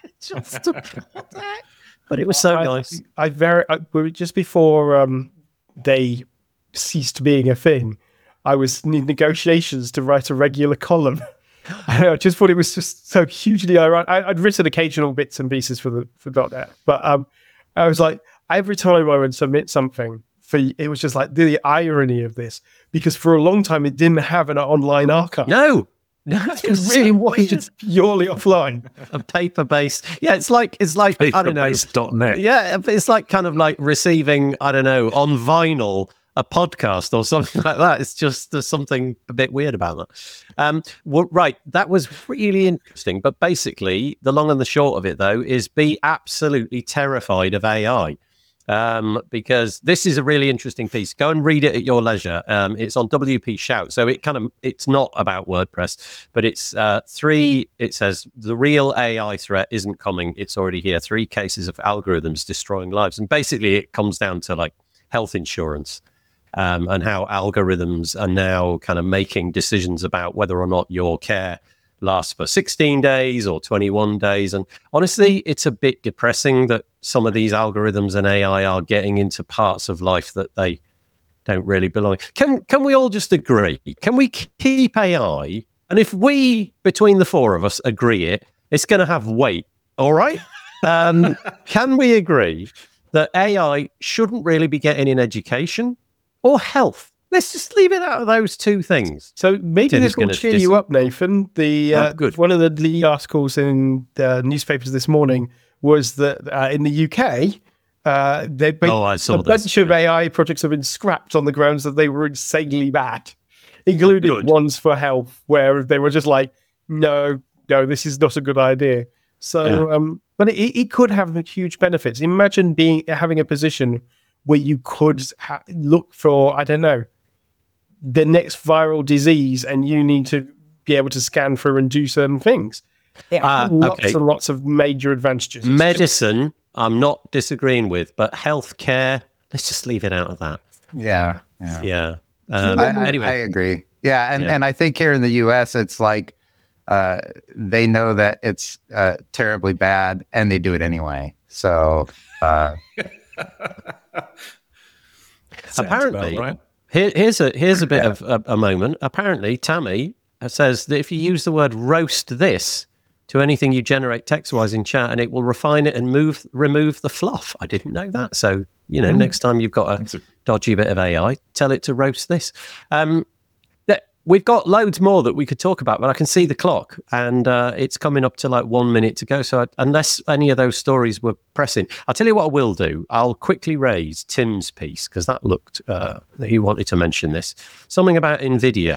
But it was so nice. Just before they ceased being a thing, I was in negotiations to write a regular column. I just thought it was just so hugely ironic. I'd written occasional bits and pieces for .NET, but I was like, every time I would submit something, it was just like the irony of this, because for a long time it didn't have an online archive. No, it really was just purely offline. A paper-based. Yeah, it's like I don't know. .NET. Yeah, it's like kind of like receiving, I don't know, on vinyl, a podcast or something like that. It's just there's something a bit weird about that. Right, that was really interesting. But basically, the long and the short of it, though, is be absolutely terrified of AI. Because this is a really interesting piece. Go and read it at your leisure. It's on WP Shout. So it's not about WordPress, but it's it says the real AI threat isn't coming. It's already here. 3 cases of algorithms destroying lives. And basically it comes down to like health insurance. And how algorithms are now kind of making decisions about whether or not your care lasts for 16 days or 21 days. And honestly, it's a bit depressing that some of these algorithms and AI are getting into parts of life that they don't really belong. Can we all just agree? Can we keep AI And if we, between the four of us, agree it's going to have weight. All right. Can we agree that AI shouldn't really be getting in education or health? Let's just leave it out of those two things. So maybe Tim's this will gonna cheer you up, Nathan. Good. One of the lead articles in the newspapers this morning was that in the UK, I saw a bunch of AI projects have been scrapped on the grounds that they were insanely bad, including ones for health, where they were just like, no, this is not a good idea. So, but it could have huge benefits. Imagine having a position where you could look for, I don't know, the next viral disease, and you need to be able to scan for and do certain things. It has lots and lots of major advantages. Medicine, I'm not disagreeing with, but healthcare, let's just leave it out of that. Yeah. Anyway, I agree. Yeah, and I think here in the U.S., it's like they know that it's terribly bad, and they do it anyway. So apparently, right. here's a bit of a moment. Apparently, Tammy says that if you use the word roast this to anything you generate text-wise in chat, and it will refine it and remove the fluff. I didn't know that. So, next time you've got a dodgy bit of AI, tell it to roast this. We've got loads more that we could talk about, but I can see the clock, and it's coming up to like 1 minute to go. So unless any of those stories were pressing, I'll tell you what I will do. I'll quickly raise Tim's piece, because that looked, he wanted to mention this. Something about NVIDIA.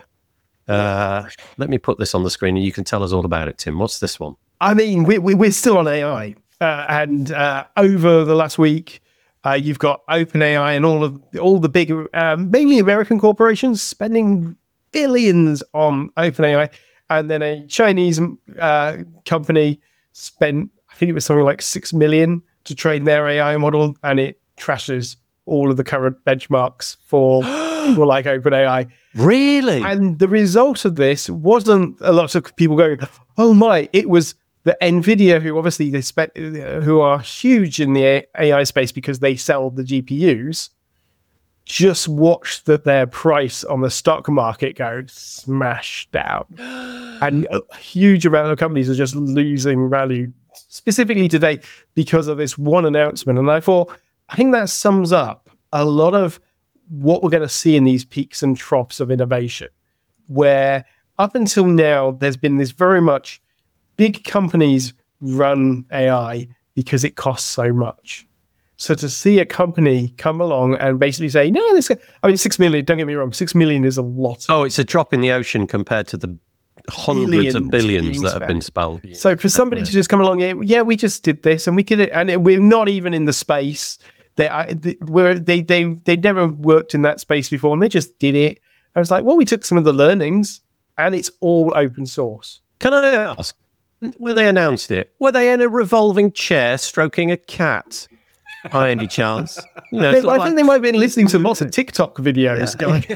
Let me put this on the screen and you can tell us all about it, Tim. What's this one? I mean, we're still on AI. And over the last week, you've got OpenAI and all the big, mainly American corporations spending billions on OpenAI, and then a Chinese company spent, I think it was something like 6 million to train their AI model, and it trashes all of the current benchmarks for like OpenAI. Really? And the result of this wasn't a lot of people going, "Oh my!" It was the NVIDIA, who obviously who are huge in the AI space because they sell the GPUs. Just watched their price on the stock market go smash down. And a huge amount of companies are just losing value, specifically today, because of this one announcement. And I think that sums up a lot of what we're going to see in these peaks and troughs of innovation, where up until now, there's been this very much big companies run AI because it costs so much. So to see a company come along and basically say, no, 6 million, don't get me wrong, 6 million is a lot. Oh, it's a drop in the ocean compared to the hundreds of billions that have been spent. So for somebody to just come along, we just did this and we could, and we're not even in the space. They never worked in that space before, and they just did it. I was like, well, we took some of the learnings, and it's all open source. Can I ask, when they announced it, were they in a revolving chair stroking a cat? By any chance? I think they might have been listening to lots of TikTok videos.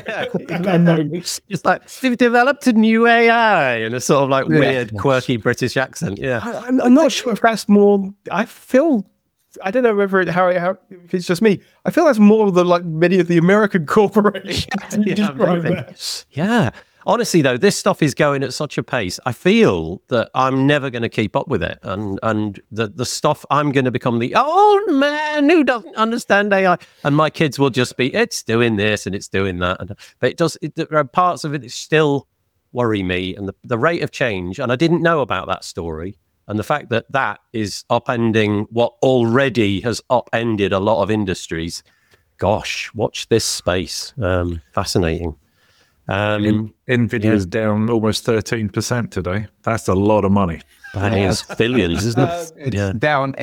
It's like, they've developed a new AI in a sort of like weird, quirky British accent. Yeah. I'm not sure if that's more, I don't know whether if it's just me. I feel that's more of like many of the American corporations. Yeah. Honestly, though, this stuff is going at such a pace. I feel that I'm never going to keep up with it. And the stuff, I'm going to become the old man who doesn't understand AI. And my kids will just be, it's doing this and it's doing that. But there are parts of it that still worry me. And the rate of change, and I didn't know about that story. And the fact that is upending what already has upended a lot of industries. Gosh, watch this space. Fascinating. NVIDIA's down almost 13% today. That's a lot of money. That is billions, isn't it? It's down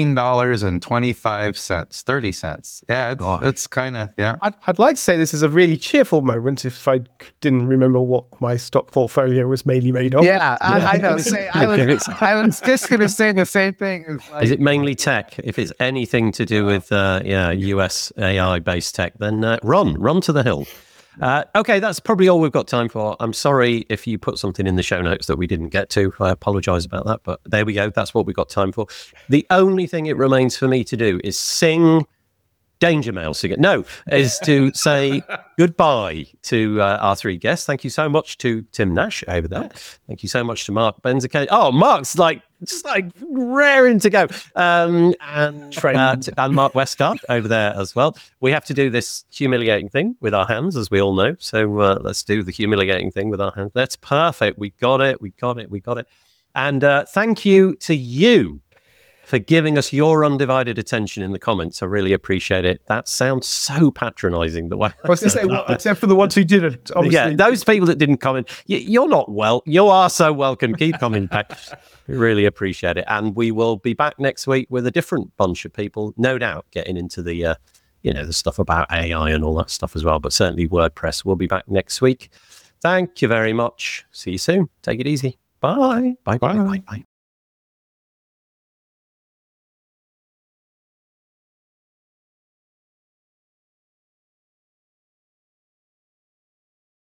$18.25, 30 cents. Yeah, it's kind of, yeah. I'd like to say this is a really cheerful moment if I didn't remember what my stock portfolio was mainly made of. Yeah, I know. I was just going to say the same thing. Is it mainly tech? If it's anything to do with US AI-based tech, then run to the hill. Okay, that's probably all we've got time for. I'm sorry if you put something in the show notes that we didn't get to. I apologize about that, but there we go. That's what we've got time for. The only thing it remains for me to do is sing Danger Mouse again. No, is to say goodbye to our three guests. Thank you so much to Tim Nash over there. Thank you so much to Mark Benzica. Oh, Mark's just raring to go. And Mark Westcott over there as well. We have to do this humiliating thing with our hands, as we all know. So let's do the humiliating thing with our hands. That's perfect. We got it. And thank you to you for giving us your undivided attention in the comments. I really appreciate it. That sounds so patronizing. The way I was going to say, well, except for the ones who didn't. Obviously. Yeah, those people that didn't comment, you're not well. You are so welcome. Keep coming back. We really appreciate it. And we will be back next week with a different bunch of people, no doubt, getting into the the stuff about AI and all that stuff as well. But certainly WordPress. We'll be back next week. Thank you very much. See you soon. Take it easy. Bye. Bye. Bye. Bye. Bye.